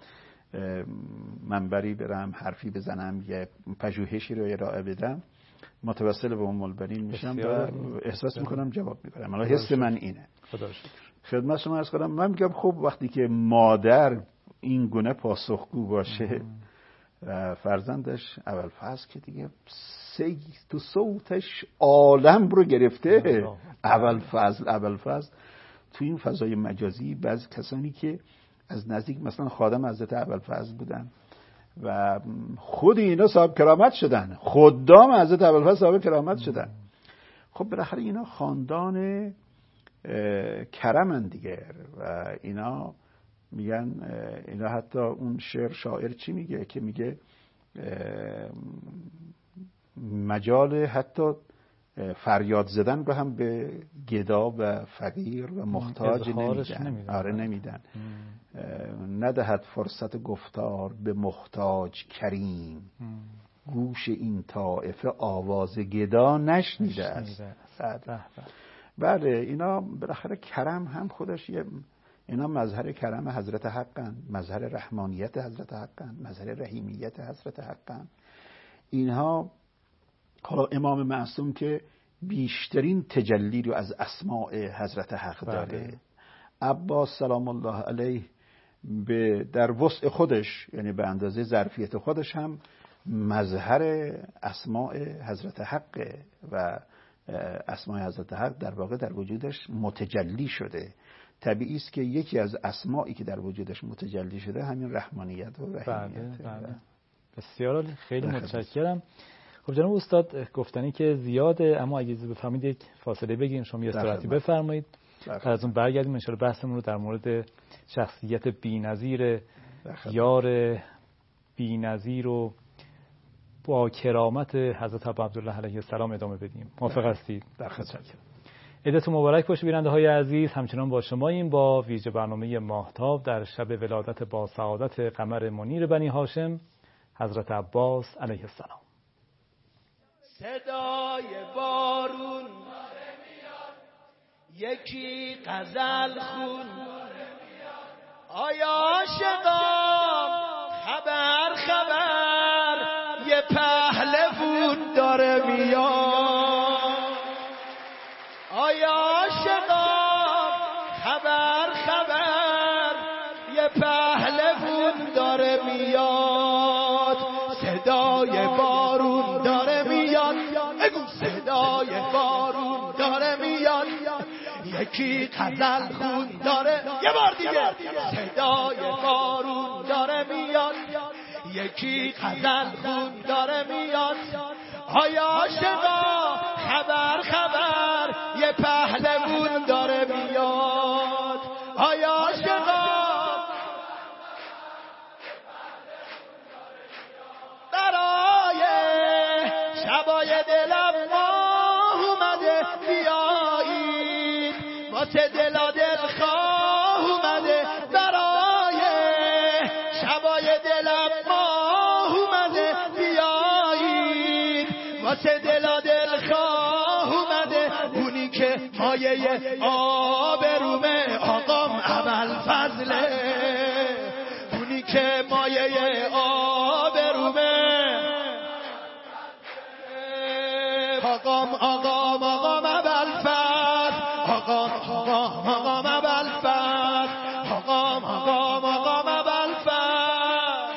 [SPEAKER 2] منبری برم حرفی بزنم، یه پژوهشی رو ارائه بدم، متوسل به ام البنین میشم و احساس میکنم جواب میکنم. حالا حس من اینه.
[SPEAKER 1] خدا شکر.
[SPEAKER 2] خدمت شما عرض کنم، من میگم خب وقتی که مادر این گونه پاسخگو باشه، فرزندش ابوالفضل که دیگه سی تو صوتش عالم رو گرفته، ابوالفضل ابوالفضل تو این فضای مجازی بعضی کسانی که از نزدیک مثلا خادم حضرت ابوالفضل بودن و خود اینا صاحب کرامت شدن، خدام حضرت ابوالفضل صاحب کرامت شدن. خب بالاخره اینا خاندان کرمن دیگه و اینا میگن، اینا حتی اون شعر شاعر چی میگه که میگه مجال حتی فریاد زدن رو هم به گدا و فقیر و محتاج نمیدن. آره نمیدن. ندهد فرصت گفتار به محتاج کریم، گوش این طائفه آواز گدا نشنیده است. بله اینا بالاخره کرم هم خودش یه، اینا مظهر کرم حضرت حقن، مظهر رحمانیت حضرت حقن، مظهر رحیمیت حضرت حقن. اینها حالا امام معصوم که بیشترین تجلی رو از اسماء حضرت حق داره. بله. عباس سلام الله علیه به در وسع خودش، یعنی به اندازه ظرفیت خودش هم مظهر اسماء حضرت حق و اسماء حضرت حق در واقع در وجودش متجلی شده. طبیعی است که یکی از اسمائی که در وجودش متجلی شده همین رحمانیت و رحیمیت.
[SPEAKER 1] بله بله. بسیار عالی، خیلی متشکرم. خب جناب استاد گفتنی که زیاده، اما اگه اجازه بفرمایید یک فاصله بگیریم، شما یه استراحتی بفرمایید، بعد از اون برگردیم ان شاء الله بحثمون رو در مورد شخصیت بی‌نظیر یار بی‌نظیر و با کرامت حضرت ابا عبدالله علیه السلام ادامه بدیم. موافق هستید؟
[SPEAKER 2] متشکرم.
[SPEAKER 1] عیدتون مبارک باشه بیننده های عزیز. همچنان با شما این با ویژه برنامه ماهتاب در شب ولادت با سعادت قمر منیر بنی هاشم حضرت عباس علیه السلام.
[SPEAKER 3] صدای بارون یکی غزل خون، آیا عاشقام خبر خبر یه پهلوون داره میاد، آیا عاشقام خبر خبر یه پهلوون داره میاد، صدای بارون داره میاد، صدای بارون داره میاد، یکی غزل خون داره، یه بار دیگه صدای بارون داره میاد، یکی غزل خون داره میاد، آیا عاشقا خبر خبر یه پهلوون داره میاد. آیا عاشقا برای شبای دلم ماه اومده بیایید، واسه دلا دل خواه اومده برای شبای دلم ماه اومده بیایید، واسه دلا دل خواه اومده. اونی که مایه آبرومه آقام ابوالفضله، اونی که مایه آبرومه آقام آقام آقام ابوالفضل، آقام آقام آقام ابوالفضل، آقام آقام آقام ابوالفضل.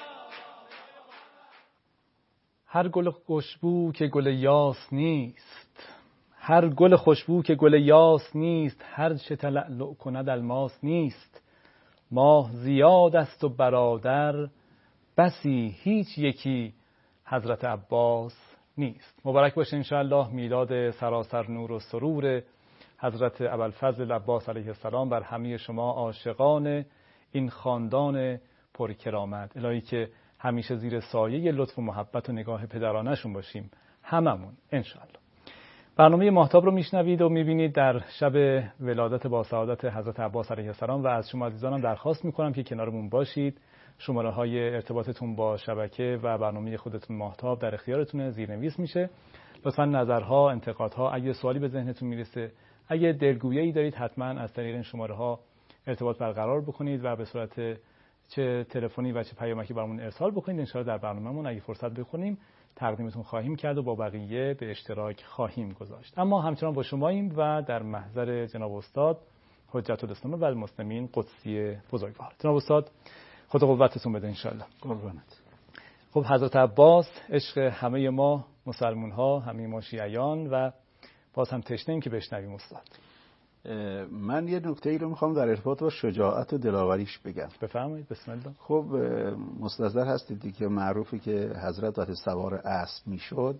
[SPEAKER 1] هر گل خوشبو که گل یاس نیست، هر گل خوشبو که گل یاس نیست، هر چه تلألؤ کند الماس نیست. ماه زیاد است و برادر بسی، هیچ یکی حضرت عباس نیست. مبارک باشه انشاءالله میلاد سراسر نور و سرور حضرت ابوالفضل عباس علیه السلام بر همه شما عاشقان این خاندان پرکرامت. الهی که همیشه زیر سایه لطف و محبت و نگاه پدرانشون باشیم هممون انشاءالله. برنامه ماهتاب رو میشنوید و میبینید در شب ولادت با سعادت حضرت عباس علیه السلام و از شما عزیزانم درخواست میکنم که کنارمون باشید. شماره های ارتباطتون با شبکه و برنامه خودتون ماهتاب در اختیارتونه، زیرنویس میشه. لطفاً نظرها، انتقادها، اگه سوالی به ذهنتون میرسه، اگه دلگویی دارید، حتما از طریق این شماره ها ارتباط برقرار بکنید و به صورت چه تلفنی و چه پیامکی برامون ارسال بکنید. ان شاءالله در برنامه‌مون اگه فرصت بخونیم تقدیمتون خواهیم کرد و با بقیه به اشتراک خواهیم گذاشت. اما همچنان با شماییم و در محضر جناب استاد حجت الاسلام و المسلمین قدسی بزرگوار. جناب استاد خدا قوتتون بده ان شاءالله.
[SPEAKER 2] قربانت.
[SPEAKER 1] خب حضرت عباس عشق همه ما مسلمون ها، همه ما شیعیان و باز هم تشنه‌ایم که بشنویم استاد.
[SPEAKER 2] من یه نکته ای رو میخوام در ارتباط با شجاعت و دلاوریش بگم.
[SPEAKER 1] بفرمایید. بسم الله.
[SPEAKER 2] خب مستحضر هستید که معروفه که حضرت وقتی سوار اسب میشد،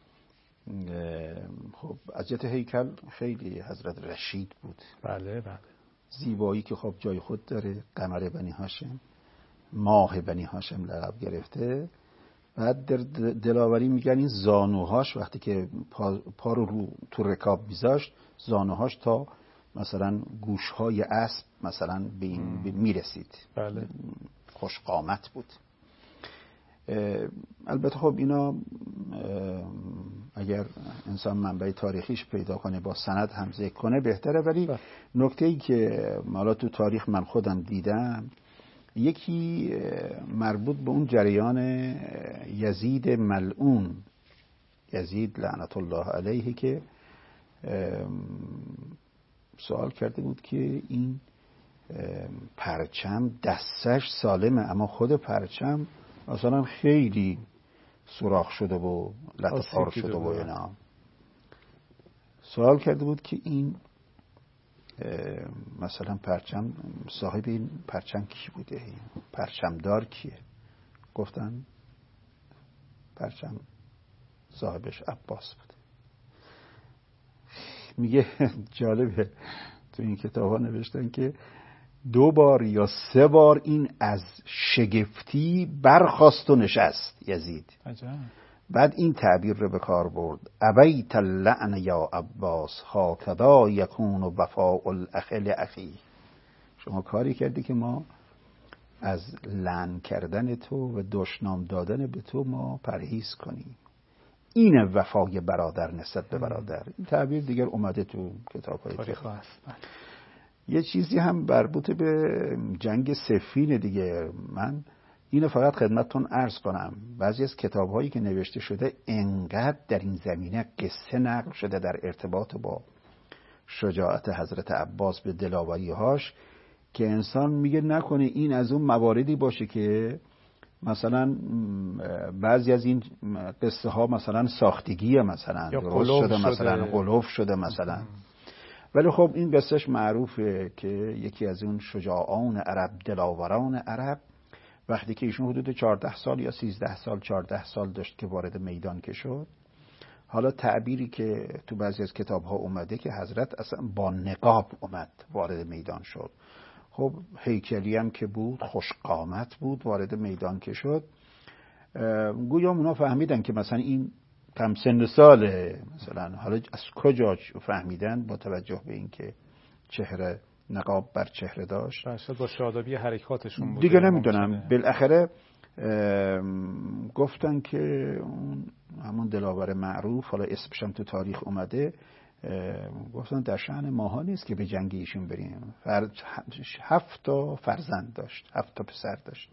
[SPEAKER 2] خب از جهت هیکل خیلی حضرت رشید بود.
[SPEAKER 1] بله بله.
[SPEAKER 2] زیبایی که خب جای خود داره، قمر بنی هاشم، ماه بنی هاشم لقب گرفته. بعد در دلاوری میگن این زانوهاش وقتی که پا, پا رو, رو تو رکاب میذاشت، زانوهاش تا مثلا گوشهای اسب مثلا به این میرسید.
[SPEAKER 1] بله.
[SPEAKER 2] خوش قامت بود. البته خب اینا اگر انسان منبع تاریخیش پیدا کنه با سند هم ذکر کنه بهتره، ولی نکته ای که حالا تو تاریخ من خودم دیدم یکی مربوط به اون جریان یزید ملعون، یزید لعنت الله علیه، که سوال کرده بود که این پرچم دستش سالمه اما خود پرچم اصلا خیلی سوراخ شده و لطفار شده و اینا. سوال کرده بود که این مثلا پرچم صاحب این پرچم کی بوده، پرچمدار کیه؟ گفتن پرچم صاحبش عباس بوده. میگه جالبه تو این کتاب ها نوشتن که دو بار یا سه بار این از شگفتی برخاست و نشست یزید.
[SPEAKER 1] عجب.
[SPEAKER 2] بعد این تعبیر رو به کار برد: ابیت اللعن یا عباس هکذا یکون وفاء الاخ لاخیه. شما کاری کردی که ما از لعن کردن تو و دشنام دادن به تو ما پرهیز کنیم. این وفای برادر نسبت به برادر. این تعبیر دیگر اومده تو کتاب‌های
[SPEAKER 1] تاریخ هست.
[SPEAKER 2] یه چیزی هم مربوط به جنگ صفین دیگه. من اینو فقط خدمتتون عرض کنم، بعضی از کتاب‌هایی که نوشته شده انقدر در این زمینه قصه نقل شده در ارتباط با شجاعت حضرت عباس به دلاوری‌هاش که انسان میگه نکنه این از اون مواردی باشه که مثلا بعضی از این قصه ها مثلا ساختگیه، مثلا درست شده، شده مثلا قلوف شده مثلا ام. ولی خب این قصهش معروفه که یکی از اون شجاعان عرب، دلاوران عرب، وقتی که ایشون حدود چهارده سال یا سیزده سال چهارده سال داشت که وارد میدان که شد، حالا تعبیری که تو بعضی از کتاب ها اومده که حضرت اصلا با نقاب اومد وارد میدان شد. خب هیکلی هم که بود، خوش قامت بود، وارد میدان که شد، گویا اونا فهمیدن که مثلا این کم سن ساله، مثلا حالا از کجا فهمیدن؟ با توجه به اینکه چهره نقاب بر چهره داشت،
[SPEAKER 1] شاید با شادابی حرکاتشون بود
[SPEAKER 2] دیگه نمیدونم. بالاخره گفتن که اون همون دلاور معروف، حالا اسمش هم تو تاریخ اومده، گفتن در شأن ماها نیست که به جنگ ایشون بریم. فرد هفت تا فرزند داشت، هفت تا پسر داشت،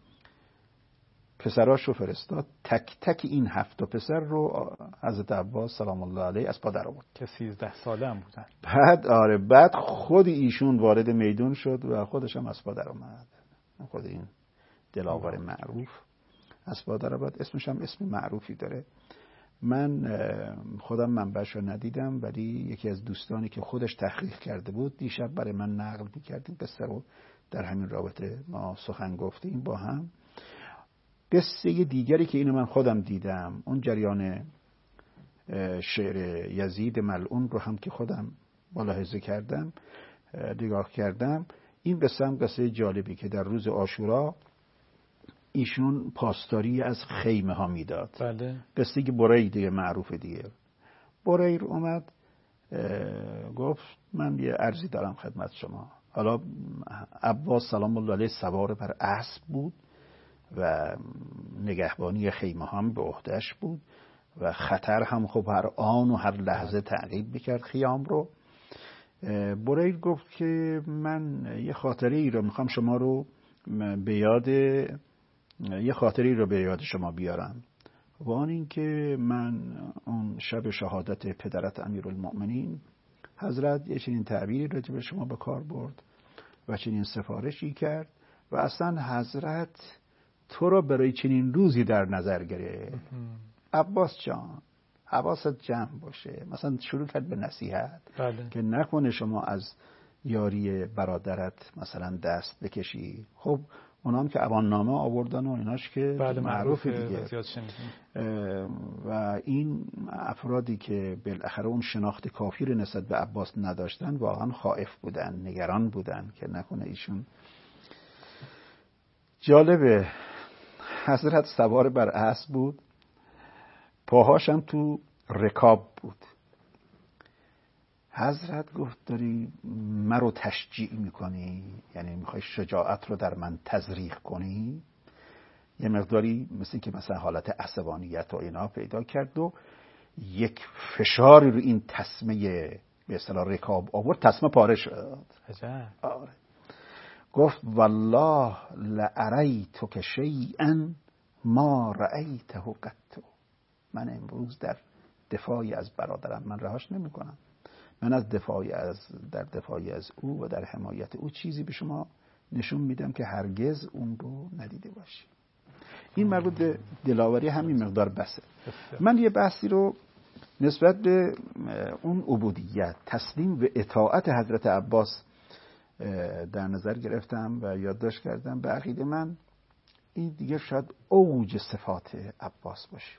[SPEAKER 2] پسراش رو فرستاد، تک تک این هفت تا پسر رو حضرت عباس سلام الله علیه از پا در آورد
[SPEAKER 1] که سیزده ساله هم بودن.
[SPEAKER 2] بعد آره بعد خود ایشون وارد میدون شد و خودش هم از پا در آمد. خود این دلاور معروف از پا در آمد. اسمش هم اسم معروفی داره. من خودم منبعش رو ندیدم، ولی یکی از دوستانی که خودش تحقیق کرده بود دیشب برای من نقل می‌کرد این قصه رو. در همین رابطه ما سخن گفتیم با هم. قصه دیگری که اینو من خودم دیدم، اون جریان شعر یزید ملعون رو هم که خودم ملاحظه کردم، نگاه کردم. این قصه هم قصه جالبی که در روز عاشورا ایشون پاسداری از خیمه ها میداد.
[SPEAKER 1] بله.
[SPEAKER 2] قصه که بریر معروف دیگه. بریر اومد گفت من یه عرضی دارم خدمت شما. حالا عباس سلام الله علیه سوار بر اسب بود و نگهبانی خیمه هم به عهده‌اش بود و خطر هم خب هر آن و هر لحظه تعقیب میکرد خیام رو. بریر گفت که من یه خاطره ای رو میخوام شما رو به یاد یه خاطره ای رو به یاد شما بیارم، و آن این که من اون شب شهادت پدرت امیرالمؤمنین حضرت یه چنین تعبیری راجع به شما به کار برد و چنین سفارشی کرد و اصلا حضرت تو رو برای چنین روزی در نظر گرفت. عباس جان حواست جمع باشه. مثلا شروع کرد به نصیحت.
[SPEAKER 1] بله. که
[SPEAKER 2] نکنه شما از یاری برادرت مثلا دست بکشی. خب اونام که اوان-نامه آوردن و ایناش که
[SPEAKER 1] بله
[SPEAKER 2] معروف دیگه. و این افرادی که بالاخره اون شناخت کافی رو نسبت به عباس نداشتن واقعا خائف بودن، نگران بودن که نکنه ایشون. جالبه حضرت سوار بر اسب بود، پاهاشم تو رکاب بود. حضرت گفت داری مرا تشجیع میکنی، یعنی میخوای شجاعت رو در من تزریق کنی. یه مقداری مثل که مثلا حالت عصبانیت و اینا پیدا کرد و یک فشاری رو این تسمه به اصطلاح رکاب آورد، تسمه پاره شد.
[SPEAKER 1] عجب.
[SPEAKER 2] آره. گفت والله لأریتک شیئا ما رأیته قط. من امروز در دفاعی از برادرم من رهاش نمی کنم. من از دفاعی از در دفاعی از او و در حمایت او چیزی به شما نشون میدم که هرگز اون رو ندیده باشی. این مربوط به دلاوری همین مقدار بسه. من یه بحثی رو نسبت به اون عبودیت، تسلیم و اطاعت حضرت عباس در نظر گرفتم و یادداشت کردم. به عقیده من این دیگه شاید اوج صفات عباس باشه.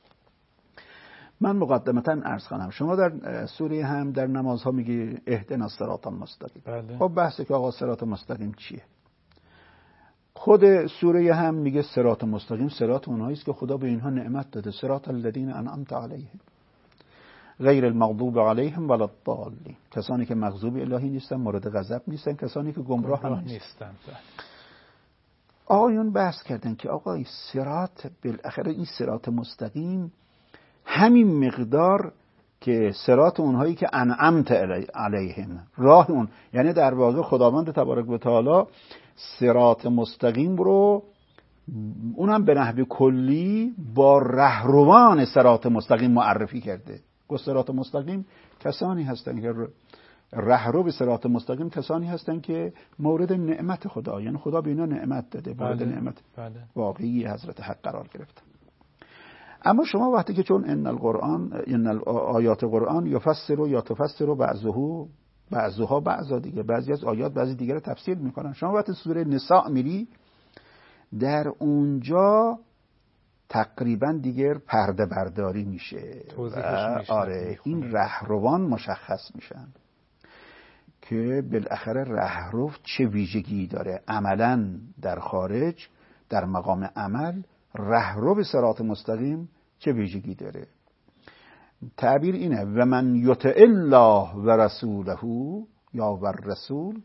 [SPEAKER 2] من مقدمتا عرض کنم، شما در سوره هم در نمازها میگی اهدنا الصراط المستقیم.
[SPEAKER 1] بله.
[SPEAKER 2] خب بحثی که آقا صراط مستقیم چیه؟ خود سوره هم میگه صراط مستقیم صراط اونهایی است که خدا به اینها نعمت داده، صراط الذین انعمت علیهم غیر المغضوب علیهم ولا الضالین. کسانی که مغضوب الهی نیستن، مورد غضب نیستن، کسانی که گمراه هم نیستن. آقایون بحث کردن که آقا این صراط بالاخره این صراط مستقیم همین مقدار که صراط اونهایی که انعمت علیهم، راه اون، یعنی در واقع خداوند تبارک و تعالی صراط مستقیم رو اونم به نحو کلی با رهروان صراط مستقیم معرفی کرده. گفت صراط مستقیم کسانی هستن که رهرو به صراط مستقیم کسانی هستن که مورد نعمت خدا، یعنی خدا به اینا نعمت داده، مورد
[SPEAKER 1] بله.
[SPEAKER 2] نعمت
[SPEAKER 1] بله.
[SPEAKER 2] واقعی حضرت حق قرار گرفتن. اما شما وقتی که چون ان القرآن ان آیات قرآن یفسر و یا تفسر بعضه بعضها بعضا دیگه، بعضی از آیات بعضی دیگه رو تفسیر میکنن. شما وقتی سوره نساء میری در اونجا تقریبا دیگر پرده برداری میشه و آره این رهروان مشخص میشن که بالاخره رهرو چه ویژگی داره. عملا در خارج در مقام عمل رهرو به صراط مستقیم چه ویژگی داره. تعبیر اینه و من یطع الله و رسوله یا و الرسول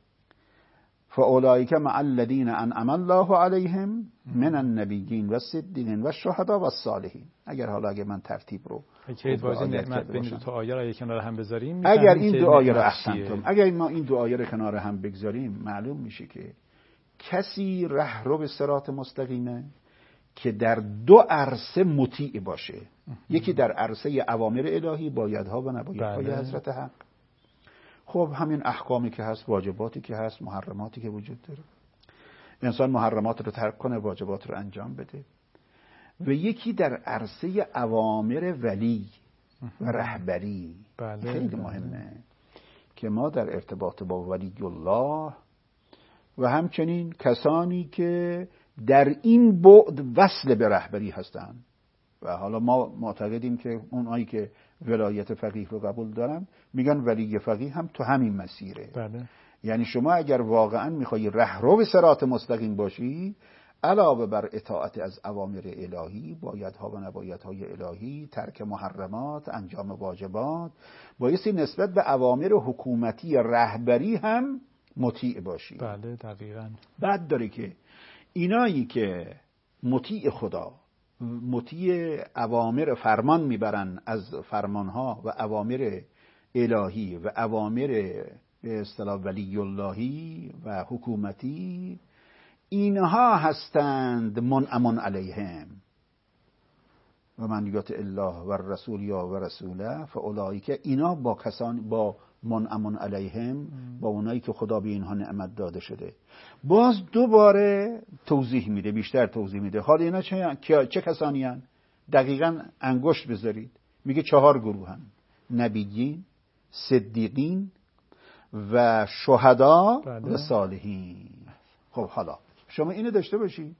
[SPEAKER 2] فاولئک مع الذین انعم الله علیهم من النبیین و الصدیقین و الشهداء و الصالحین. اگر حالا اگه من ترتیب رو
[SPEAKER 1] که واژه نعمت بین دو تا آیه رو کنار هم بذاریم،
[SPEAKER 2] اگر این دو آیه رو احسنتم اگر ما این دو آیه رو کنار هم بگذاریم معلوم میشه که کسی رهرو به صراط مستقیمه که در دو عرصه مطیع باشه. یکی در عرصه اوامر الهی، بایدها و نبایدهای
[SPEAKER 1] بله.
[SPEAKER 2] حضرت حق. خب همین احکامی که هست، واجباتی که هست، محرماتی که وجود داره، انسان محرمات رو ترک کنه، واجبات رو انجام بده. و یکی در عرصه اوامر ولی و رهبری.
[SPEAKER 1] بله.
[SPEAKER 2] خیلی مهمه که ما در ارتباط با ولی الله و همچنین کسانی که در این بعد وصل به رهبری هستند، و حالا ما معتقدیم که اونایی که ولایت فقیه رو قبول دارن میگن ولی فقیه هم تو همین مسیره.
[SPEAKER 1] بله.
[SPEAKER 2] یعنی شما اگر واقعا میخوایی رهرو به صراط مستقیم باشی، علاوه بر اطاعت از اوامر الهی، بایدها و نبایدهای الهی، ترک محرمات، انجام واجبات، بایستی نسبت به اوامر حکومتی رهبری هم مطیع باشی.
[SPEAKER 1] بله دقیقاً.
[SPEAKER 2] بعد داره که اینایی که مطیع خدا، مطیع اوامر فرمان میبرن از فرمانها و اوامر الهی و اوامر به اصطلاح ولی اللهی و حکومتی، اینها هستند منعم علیهم و من یطع الله و الرسول یا و رسوله فاولئک. اینا با کسان با منعم علیهم، با اونایی که خدا به اینها نعمت داده شده. باز دوباره توضیح میده، بیشتر توضیح میده. حالا اینا چه, چه کسانی هستند؟ دقیقاً انگشت بذارید، میگه چهار گروه هستند: نبیین، صدیقین و شهدا و صالحین. خب حالا شما اینو داشته باشید،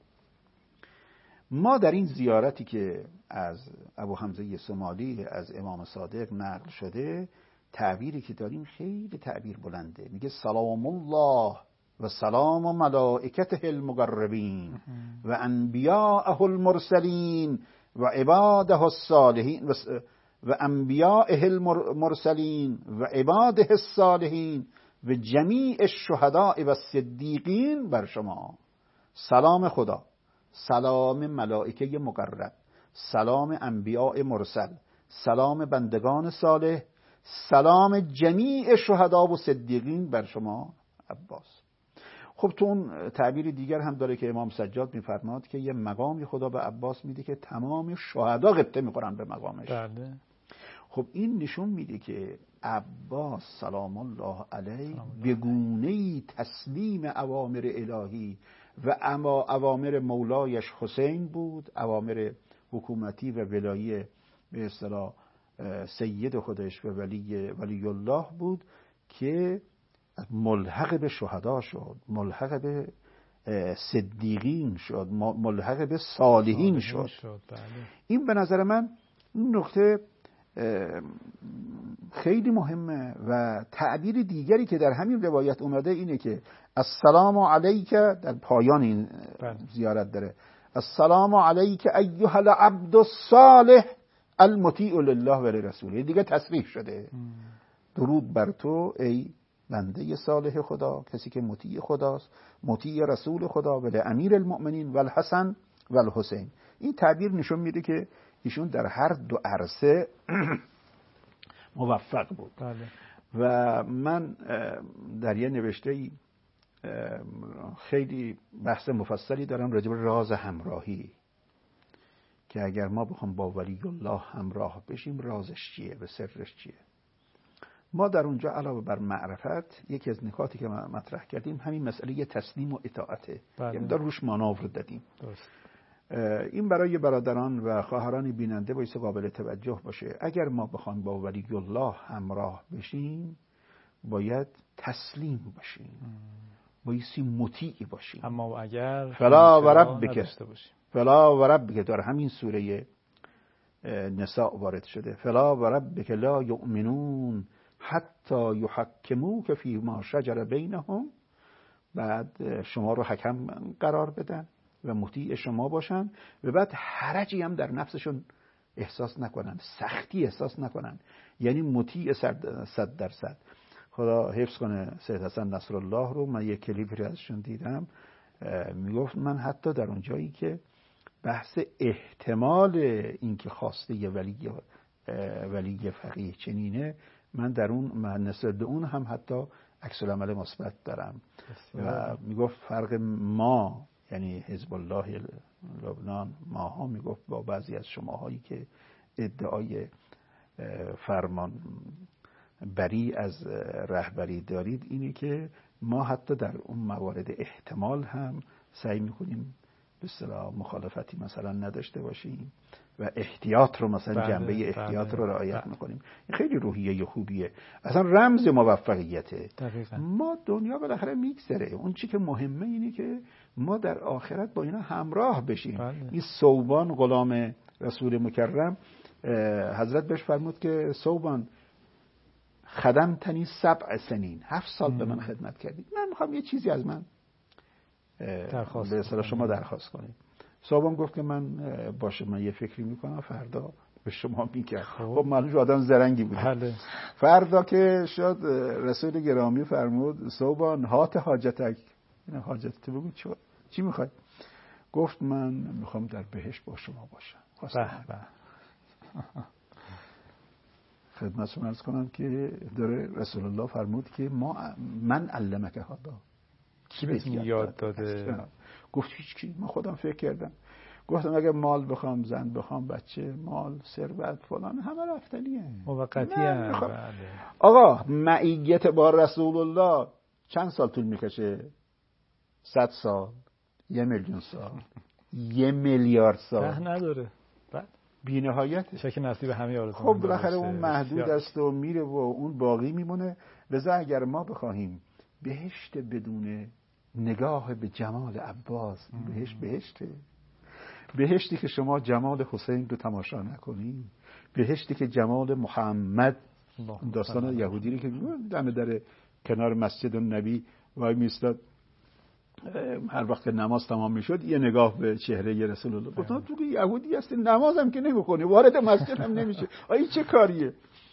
[SPEAKER 2] ما در این زیارتی که از ابو حمزه سمالی از امام صادق نقل شده، تعبیری که داریم خیلی تعبیر بلنده. میگه سلام الله و سلام ملائکته المقربین و انبیاءه المرسلین و عباده الصالحین و انبیاءه المرسلین و عباده الصالحین و جمیع الشهداء و الصدیقین بر شما. سلام خدا، سلام ملائکه مقرب، سلام انبیاء مرسل، سلام بندگان صالح، سلام جمیع شهدا و صدیقین بر شما عباس. خب تو اون تعبیر دیگر هم داره که امام سجاد میفرماد که یه مقامی خدا به عباس میده که تمام شهدا غبطه میخورن به مقامش.
[SPEAKER 1] بله.
[SPEAKER 2] خب این نشون میده که عباس سلام الله علیه به گونه‌ای تسلیم اوامر الهی و اما اوامر مولایش حسین بود، اوامر حکومتی و ولایی به اصطلاح سید خودش و ولی ولی الله بود که ملحق به شهدا شد، ملحق به صدیقین شد، ملحق به صالحین شد.
[SPEAKER 1] شد. بله. این
[SPEAKER 2] به نظر من این نکته خیلی مهمه. و تعبیر دیگری که در همین روایت اومده اینه که السلام علیک، در پایان این زیارت داره، السلام علیک ایها العبد الصالح المطیع لله و لرسوله. دیگه تصریح شده ام. درود بر تو ای بنده صالح خدا، کسی که مطیع خداست، مطیع رسول خدا و لامیر المؤمنین و الحسن و الحسین. این تعبیر نشون میده که ایشون در هر دو عرصه موفق بود.
[SPEAKER 1] بله.
[SPEAKER 2] و من در یه نوشته خیلی بحث مفصلی دارم راجع به راز همراهی، که اگر ما بخوام با ولی الله همراه بشیم رازش چیه و سرش چیه. ما در اونجا علاوه بر معرفت یکی از نکاتی که ما مطرح کردیم همین مسئله تسلیم و اطاعته.
[SPEAKER 1] بله.
[SPEAKER 2] یعنی در روش مانور دادیم.
[SPEAKER 1] درست.
[SPEAKER 2] این برای برادران و خواهران بیننده باید قابل توجه باشه. اگر ما بخوایم با ولی الله همراه بشیم باید تسلیم باشیم، بایستی مطیع باشیم.
[SPEAKER 1] اما اگر
[SPEAKER 2] فلا و ربک فلا و ربک در همین سوره نساء وارد شده. فلا و ربک لا یؤمنون حتی یحکموک فی ما شجر بینهم، بعد شما رو حکم قرار بدن و مطیع شما باشن و بعد حرجی هم در نفسشون احساس نکنن، سختی احساس نکنن، یعنی مطیع صد درصد. خدا حفظ کنه سید حسن نصرالله رو، من یک کلیپی ازشون دیدم، میگفت من حتی در اون جایی که بحث احتمال اینکه خواسته یه ولی ولی فقیه چنینه، من در اون من نسبت به اون هم حتی عکس العمل مثبت دارم. و میگفت فرق ما یعنی حزب الله لبنان ماها، میگفت با بعضی از شماهایی که ادعای فرمان بری از رهبری دارید، اینه که ما حتی در اون موارد احتمال هم سعی میکنیم به اصطلاح مخالفتی مثلا نداشته باشیم و احتیاط رو مثلا بله، جنبه احتیاط بله، رو رعایت بله. میکنیم. این خیلی روحیه خوبیه، اصلا رمز موفقیته. دقیقا. ما دنیا بالاخره میگذره، اون چی که مهمه اینه که ما در آخرت با اینا همراه بشیم. بله. این ثوبان غلام رسول مکرم، حضرت بهش فرمود که ثوبان خدمتنی سبع سنین، هفت سال ام. به من خدمت کردید، من میخوام یه چیزی از من درخواست به اصطلاح شما درخواست کنید. ثوبان گفت که من باشه، من یه فکری میکنم، فردا به شما میگم. خب معلومه آدم زرنگی بود. بله. فردا که شد رسول گرامی فرمود ثوبان هات حاجتک، این حاجت بگو چی چی میخوای؟ گفت من میخوام در بهشت با شما باشم. به به. خدمتتون عرض کنم که داره رسول الله فرمود که ما من علمک هذا، کی بهت یاد داده؟ گفت هیچ کی، من خودم فکر کردم. گفتم اگه مال بخوام، زن بخوام، بچه، مال، ثروت، فلان، همه رفتنیه، موقتیه. آقا معیت با رسول الله چند سال طول میکشه؟ صد سال، یه میلیون سال، یه میلیارد سال. نه نداره. بعد بی نهایت شک نصیب همه آرزو. خب بالاخره اون محدود است و میره و اون باقی میمونه. لذا اگر ما بخواهیم بهشت بدون نگاه به جمال عباس، بهشت بهشته، بهشتی که شما جمال حسین رو تماشا نکنی، بهشتی که جمال محمد، داستان یهودی رو که دم در کنار مسجد النبی وای میستاد، هر وقت نماز تمام میشد یه نگاه به چهره رسول الله. گفتم تو که یهودی هستی نمازم که نمیخونی، وارد مسجد هم نمیشه، آیا چه کاریه؟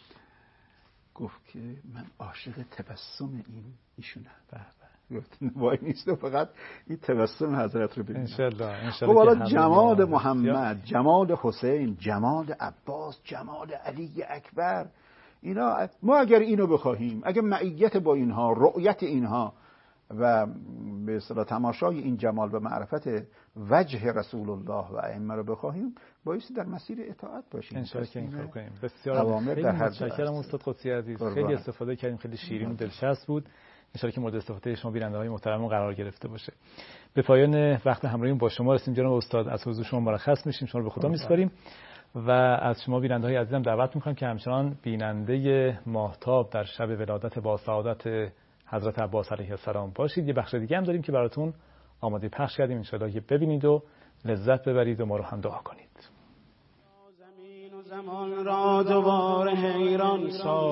[SPEAKER 2] گفت که من عاشق تبسم این ایشونم. وای نیست فقط این تبسم حضرت رو ببینم. انشالله انشالله. خب حالا جمال محمد، جمال حسین، جمال عباس، جمال علی اکبر، اینا ما اگر اینو بخواهیم، اگر معیت با اینها، رؤیت اینها و به اصطلاح تماشای این جمال و معرفت وجه رسول الله و ائمه رو بخواهیم، بایستی در مسیر اطاعت باشیم. انشالله که این کار کنیم. بسیار متشکرم استاد قدسی عزیز، خیلی استفاده کردیم، خیلی شیرین و دلچسب بود. انشالله که مورد استفاده شما بیننده‌های محترم قرار گرفته باشه. به پایان وقت همراهی با شما رسیدیم جناب استاد، از حضور شما مرخص میشیم، شما رو به خدا میسپاریم و از شما بیننده‌های عزیزم دعوت میکنم که همچنان بیننده ماهتاب در شب ولادت با سعادت حضرت عباس علیه السلام باشید. یه بخش دیگه هم داریم که براتون آماده پخش کردیم، انشالله که ببینید و لذت ببرید و ما رو هم دعا کنید.
[SPEAKER 3] زمین و زمان را دوباره حیران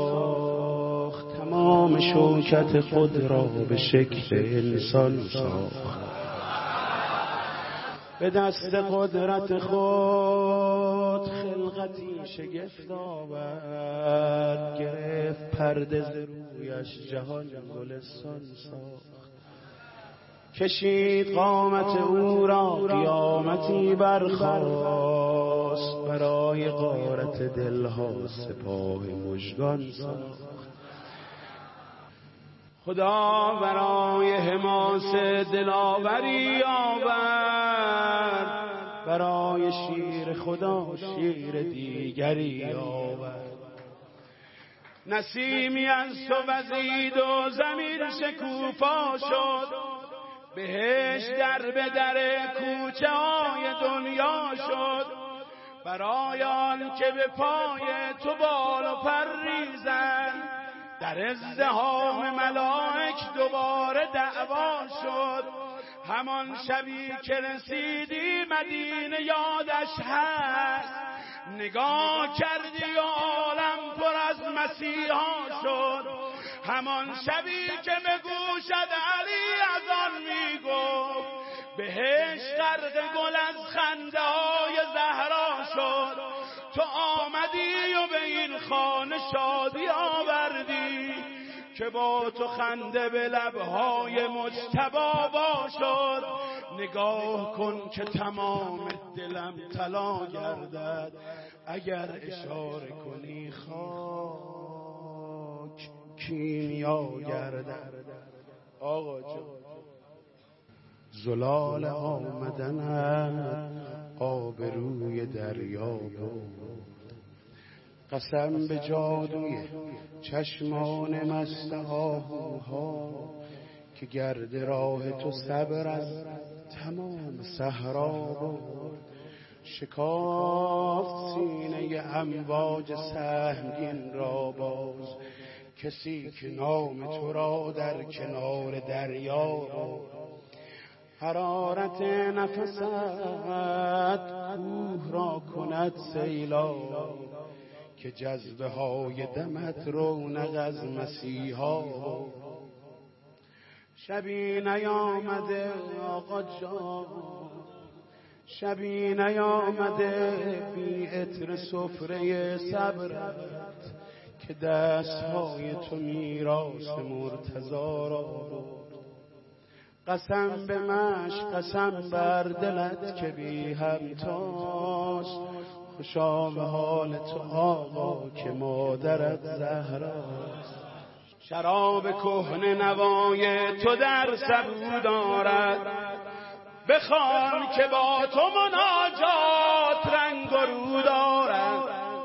[SPEAKER 3] ساخت، تمام شوکت خود را به شکل انسان ساخت، به دست قدرت خود خلقتی شگفت آورد، گرفت پرده ز رویش جهان گلستان ساخت، کشید قامت او را قیامتی برخاست، برای غارت دلها سپاه مژگان ساخت. خدا برای حماس دلاوری آورد، برای شیر خدا شیر دیگری آورد. نسیمی از تو وزید و زمین شکوفا شد، بهشت در به در کوچه های دنیا شد، برای آن که به پای تو بال و پر ریزند، در ازدحام ملائک دوباره دعوا شد. همان شبی که رسیدی مدینه یادش هست، نگاه کردی عالم پر از مسیحا شد. همان شبی که به گوشت علی از آن میگفت، بهشت غرق گل از خنده های زهرا شد. تو آمدی و به این خانه شادی آوردی، که با تو خنده به لبهای مجتبی شد. نگاه کن که تمام دلم طلا گردد، اگر اشاره کنی خاک کیمیا گردد. آقا جان زلال آمدنت آبروی دریا بود، قسم به جادوی چشمان مست آهوها، که گرد راه تو صبر از تمام صحرا بود. شکافت سینه امواج سهمگین را باز، کسی که نام تو را در کنار دریا بود. حرارت نفست کوه را کند سیلاب، که جذبه های دمت رونق از مسیحا. شبی نیامده آقا جان، شبی نیامده بی عطر سفره صبرت، که دستهای تو میراث مرتضی را بود. قسم به مشک قسم بر دلت که بی همتاست، خوشا به حال تو آقا که مادرت زهراست. شراب کهنه نوای تو در سبو دارد، بخوان که با تو مناجات رنگ و رو دارد.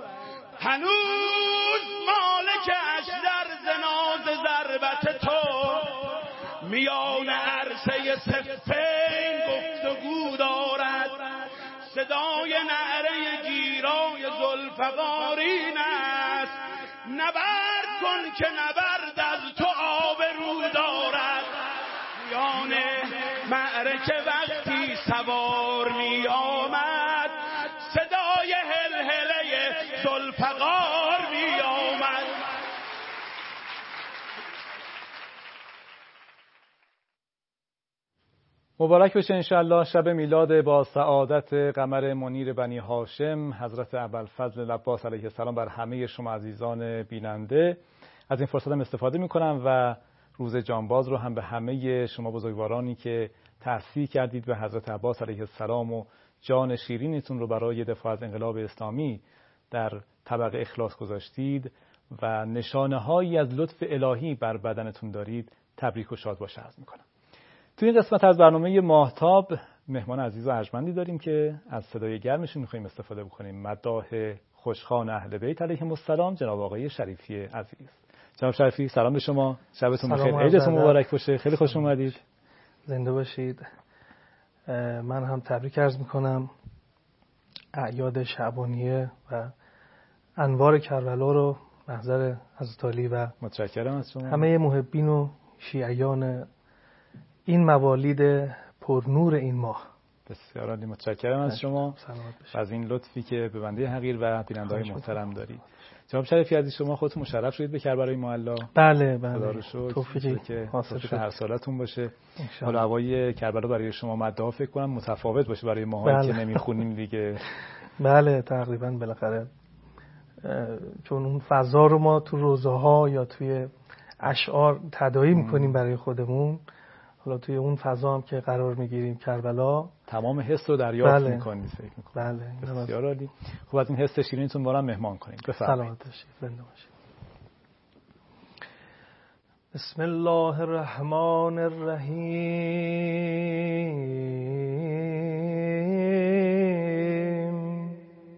[SPEAKER 3] هنوز مالکش در زناز ضربت تو، میان عرصه صفین گفتگو دارد. صدای نعره گیرای ذوالفقارین است، نبرد کن که نبرد از تو آبرو دارد. میان معرکه وقتی سوار می آمد، صدای هلهله ذوالفقار می آمد.
[SPEAKER 1] مبارک بشه انشاءالله شب میلاد با سعادت قمر منیر بنی هاشم حضرت ابوالفضل العباس علیه السلام بر همه شما عزیزان بیننده. از این فرصت هم استفاده میکنم و روز جانباز رو هم به همه شما بزرگوارانی که تأسیس کردید به حضرت عباس علیه السلام و جان شیرینتون رو برای دفاع از انقلاب اسلامی در طبق اخلاص گذاشتید و نشانه هایی از لطف الهی بر بدنتون دارید، تبریک و شاد باشه عرض میکنم. توی این قسمت از برنامه ماهتاب مهمان عزیز و ارجمندی داریم که از صدای گرمشون می‌خوایم استفاده بکنیم. مداح خوشخوان اهل بیت علیهم السلام جناب آقای شریفی عزیز. جناب شریفی سلام به شما، شبتون بخیر، عیدتون مبارک باشه، خیلی خوش اومدید.
[SPEAKER 4] زنده باشید. من هم تبریک عرض میکنم اعیاد شعبانیه و انوار کربلا رو محضر حضرت علی و
[SPEAKER 1] متشکرم از شما،
[SPEAKER 4] همه محبین و شیعیان این موالید پر نور این ماه.
[SPEAKER 1] بسیار عالی، متشکرم از شما و از این لطفی که به بنده حقیر و بیننده‌های محترم دارید. جناب شریفی عزیز شما خودتون مشرف شدید به کربلای معلا.
[SPEAKER 4] بله بله، توفیقی
[SPEAKER 1] که حاصل هر سالتون باشه. حالا هوای کربلا برای شما مداح فکر کنم متفاوت باشه برای ماهایی بله. که نمیخونیم دیگه.
[SPEAKER 4] بله تقریبا بالاخره چون اون فضا رو ما تو روزه ها یا توی اشعار تداعی میکنیم برای خودمون، حالا توی اون فضا هم که قرار میگیریم کربلا
[SPEAKER 1] تمام حس رو دریافت
[SPEAKER 4] بله.
[SPEAKER 1] میکنید فکر میکنم.
[SPEAKER 4] بله
[SPEAKER 1] بسیار عالی. خب از این حس شیرینتون ما رو مهمان کنید. بفرمایید.
[SPEAKER 4] سلامت باشید، زنده باشید. بسم الله الرحمن الرحیم.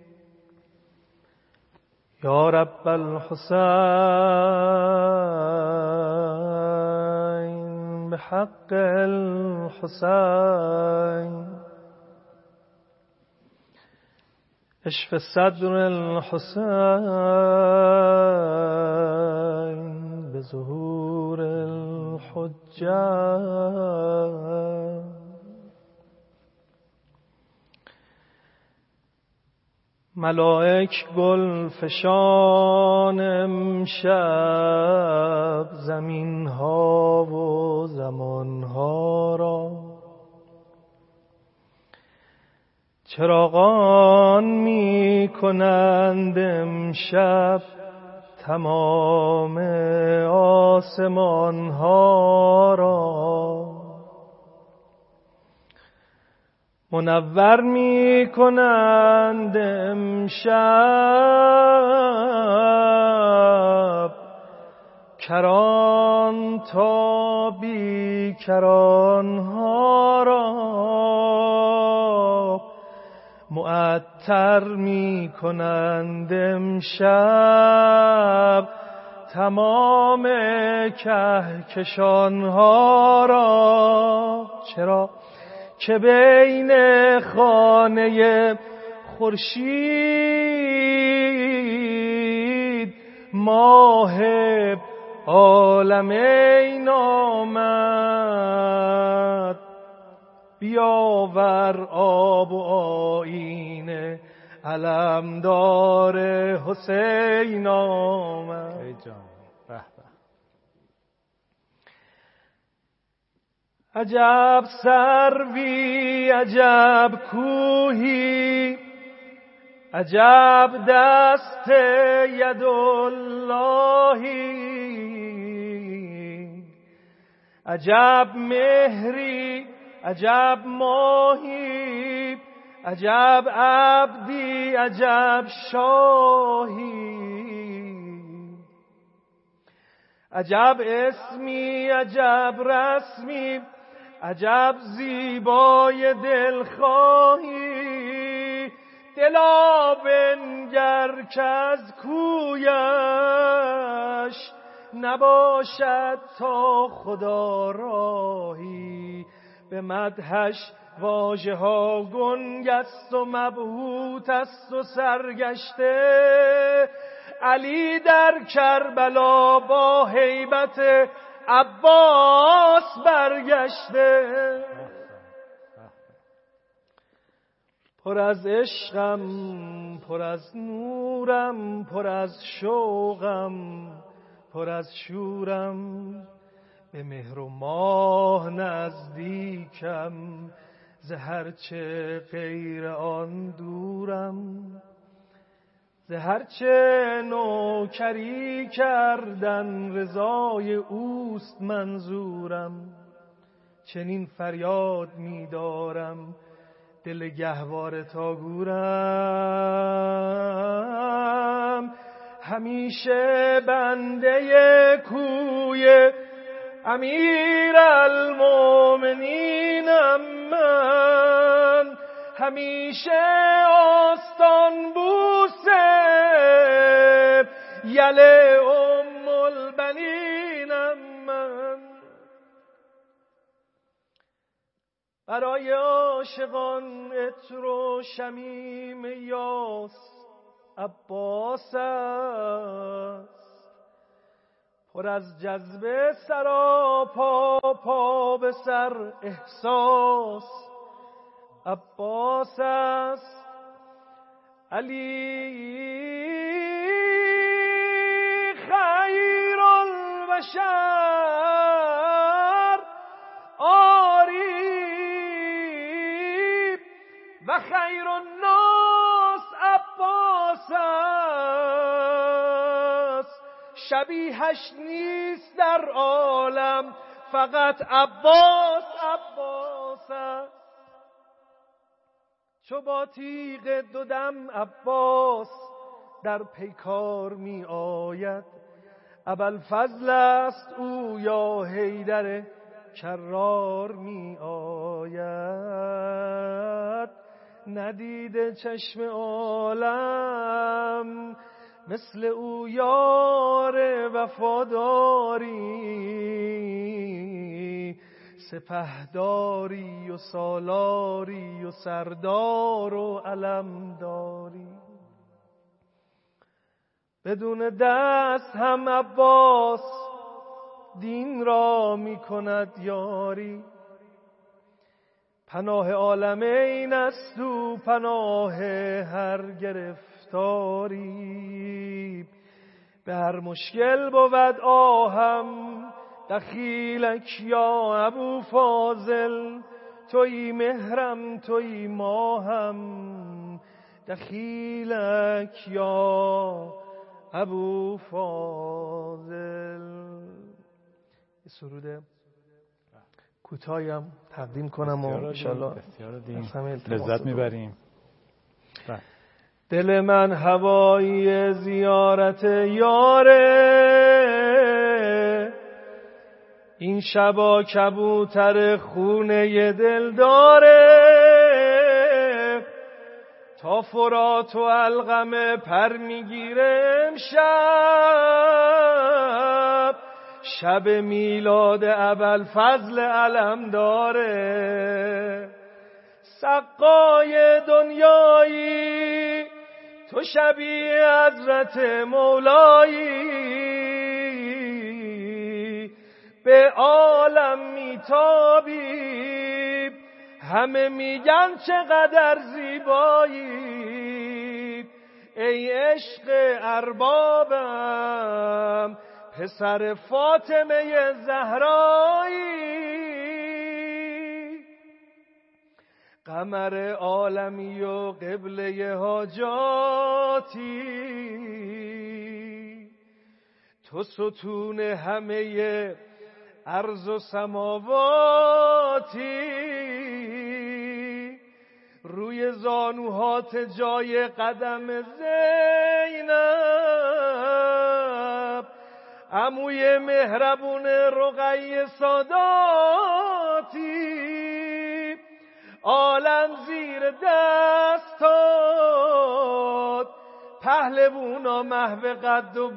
[SPEAKER 4] یا رب الحسین بحق الحسین اشف صدر الحسین بظهور الحجه ملائک گل فشان امشب زمین ها و زمان ها را، چراغان می کنند امشب تمام آسمان ها را، منور می کنند امشب کران تا بی کران ها را، معطر می کنند امشب تمام کهکشان ها را، چرا که بین خانه خورشید ماه عالمین آمد، بیاور آب و آیین علمدار حسین آمد.
[SPEAKER 1] ای جان به به.
[SPEAKER 4] عجب سروی عجب کوهی، عجب دست یداللهی، عجب مهری عجب ماهی، عجب عبدی عجب شاهی، عجب اسمی عجب رسمی، عجب زیبای دلخواهی، دلا بنگر که از کویش نباشد تا خدا راهی، به مدحش واژه ها گنگ است و مبهوت است و سرگشته، علی در کربلا با هیبت عباس برگشته، پر از عشقم پر از نورم پر از شوقم پر از شورم، به مهر و ماه نزدیکم ز هرچه غیر آن دورم، ز هرچه نوکری کردن رضای اوست منظورم، چنین فریاد می‌دارم دل گهواره تا گورم، همیشه بنده کوی امیرالمومنینم من، همیشه آستان بوسه یل ام البنینم من، برای عاشقان عطر و شمیم یاس عباس است، پر از جذبه سراپا پا به سر احساس عباس است، علی خیر البشر آری و خیر الناس عباس است، شبیهش نیست در عالم فقط عباس عباس است، چو با تیغ دو دم عباس در پیکار می آید، ابوالفضل است او یا حیدر کرار می آید، ندیده چشم عالم مثل او یار وفاداری، سپهداری و سالاری و سردار و علمداری، بدون دست هم عباس دین را می کند یاری، پناه عالم این است و پناه هر گرفتاری، به هر مشکل بود آهم دخیلک یا ابو فاضل، توی مهرم توی ماهم دخیلک یا ابو فاضل. یه سرود کوتاهی هم تقدیم کنم و انشالله
[SPEAKER 1] لذت میبریم.
[SPEAKER 4] دل من هوایی زیارت یاره، این شبا کبوتر خونه دل داره، تا فرات و القمه پر میگیره امشب، شب میلاد ابوالفضل علم داره. سقای دنیایی تو شبیه حضرت مولایی، به عالم میتابی همه میگن چقدر زیبایی، ای عشق اربابم پسر فاطمه زهرایی، قمر عالمی و قبله حاجاتی، تو ستون همه ارض و سماواتی، روی زانوهات جای قدم زینب، عموی مهربون رقیه ساداتی، عالم زیر دستات پهلوونا محو قد و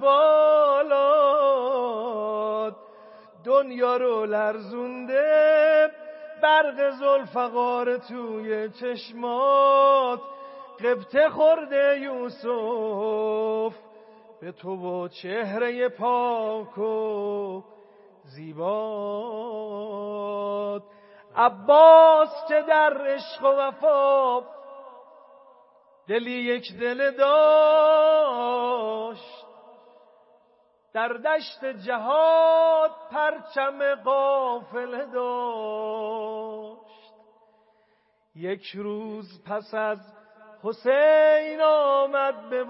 [SPEAKER 4] بالات، دنیا رو لرزونده برق ذوالفقار توی چشمات، قبطه خورده یوسف به تو و چهره پاک و زیبات. عباس که در عشق و وفا دلی یک دل داشت، در دشت جهاد پرچم قافله داشت، یک روز پس از حسین آمد به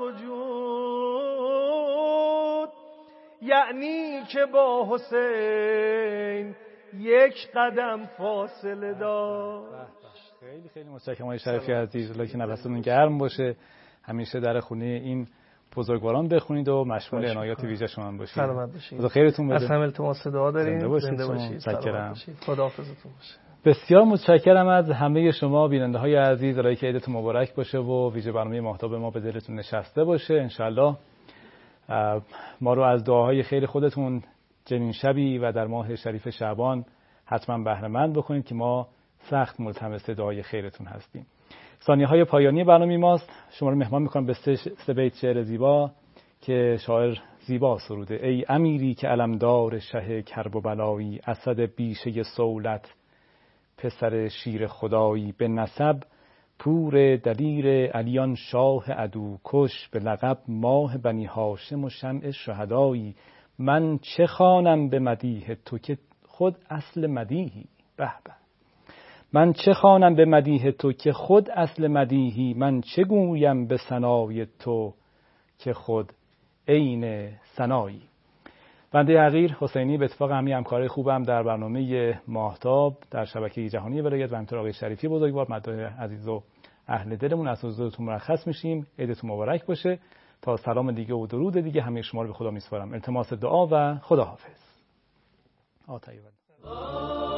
[SPEAKER 4] وجود، یعنی که با حسین یک قدم فاصله داشت.
[SPEAKER 1] خیلی خیلی متشکرم آقای شریفی عزیز، الله که نفستون گرم باشه، همیشه در خونه این بزرگواران بخونید و مشمول عنایات ویژه شما باشید.
[SPEAKER 4] سلامت باشید.
[SPEAKER 1] خیرتون بده.
[SPEAKER 4] از همه التماس دعا داریم.
[SPEAKER 1] زنده باشید.
[SPEAKER 4] زنده باشید.
[SPEAKER 1] متشکرم.
[SPEAKER 4] خداحافظتون باشه.
[SPEAKER 1] بسیار متشکرم از همه شما بیننده های عزیز. الهی که عیدتون مبارک باشه و ویژه برنامه ماهتاب ما به دلتون نشسته باشه. انشالله ما رو از دعاهای خیر خودتون جنین شبی و در ماه شریف شعبان حتما بهره مند بکنید که ما سخت ملتمس دعای خیرتون هستیم. ثانیه های پایانی برنامه ماست. شما رو مهمان میکنم به سه بیت شعر زیبا که شاعر زیبا سروده. ای امیری که علمدار شه کرب و بلایی، اسد بیشه سولت پسر شیر خدایی، به نسب پور دلیر علیان شاه عدو کش، به لقب ماه بنی هاشم و شمع شهدایی، من چه خوانم به مدیح تو که خود اصل مدیحی. به به. من چه خوانم به مدیح تو که خود اصل مدیحی، من چه گویم به ثنای تو که خود عین ثنایی. بنده حقیر حسینی به اتفاق همین همکاری خوبم در برنامه ماهتاب در شبکه جهانی ولایت و همینطور آقای شریفی بزرگوار مداح عزیز و اهل دلمون از حضورتون مرخص میشیم. عیدتون مبارک باشه. تا سلام دیگه و درود دیگه همه شما رو به خدا میسپارم. التماس دعا و خداحافظ. آ طیب.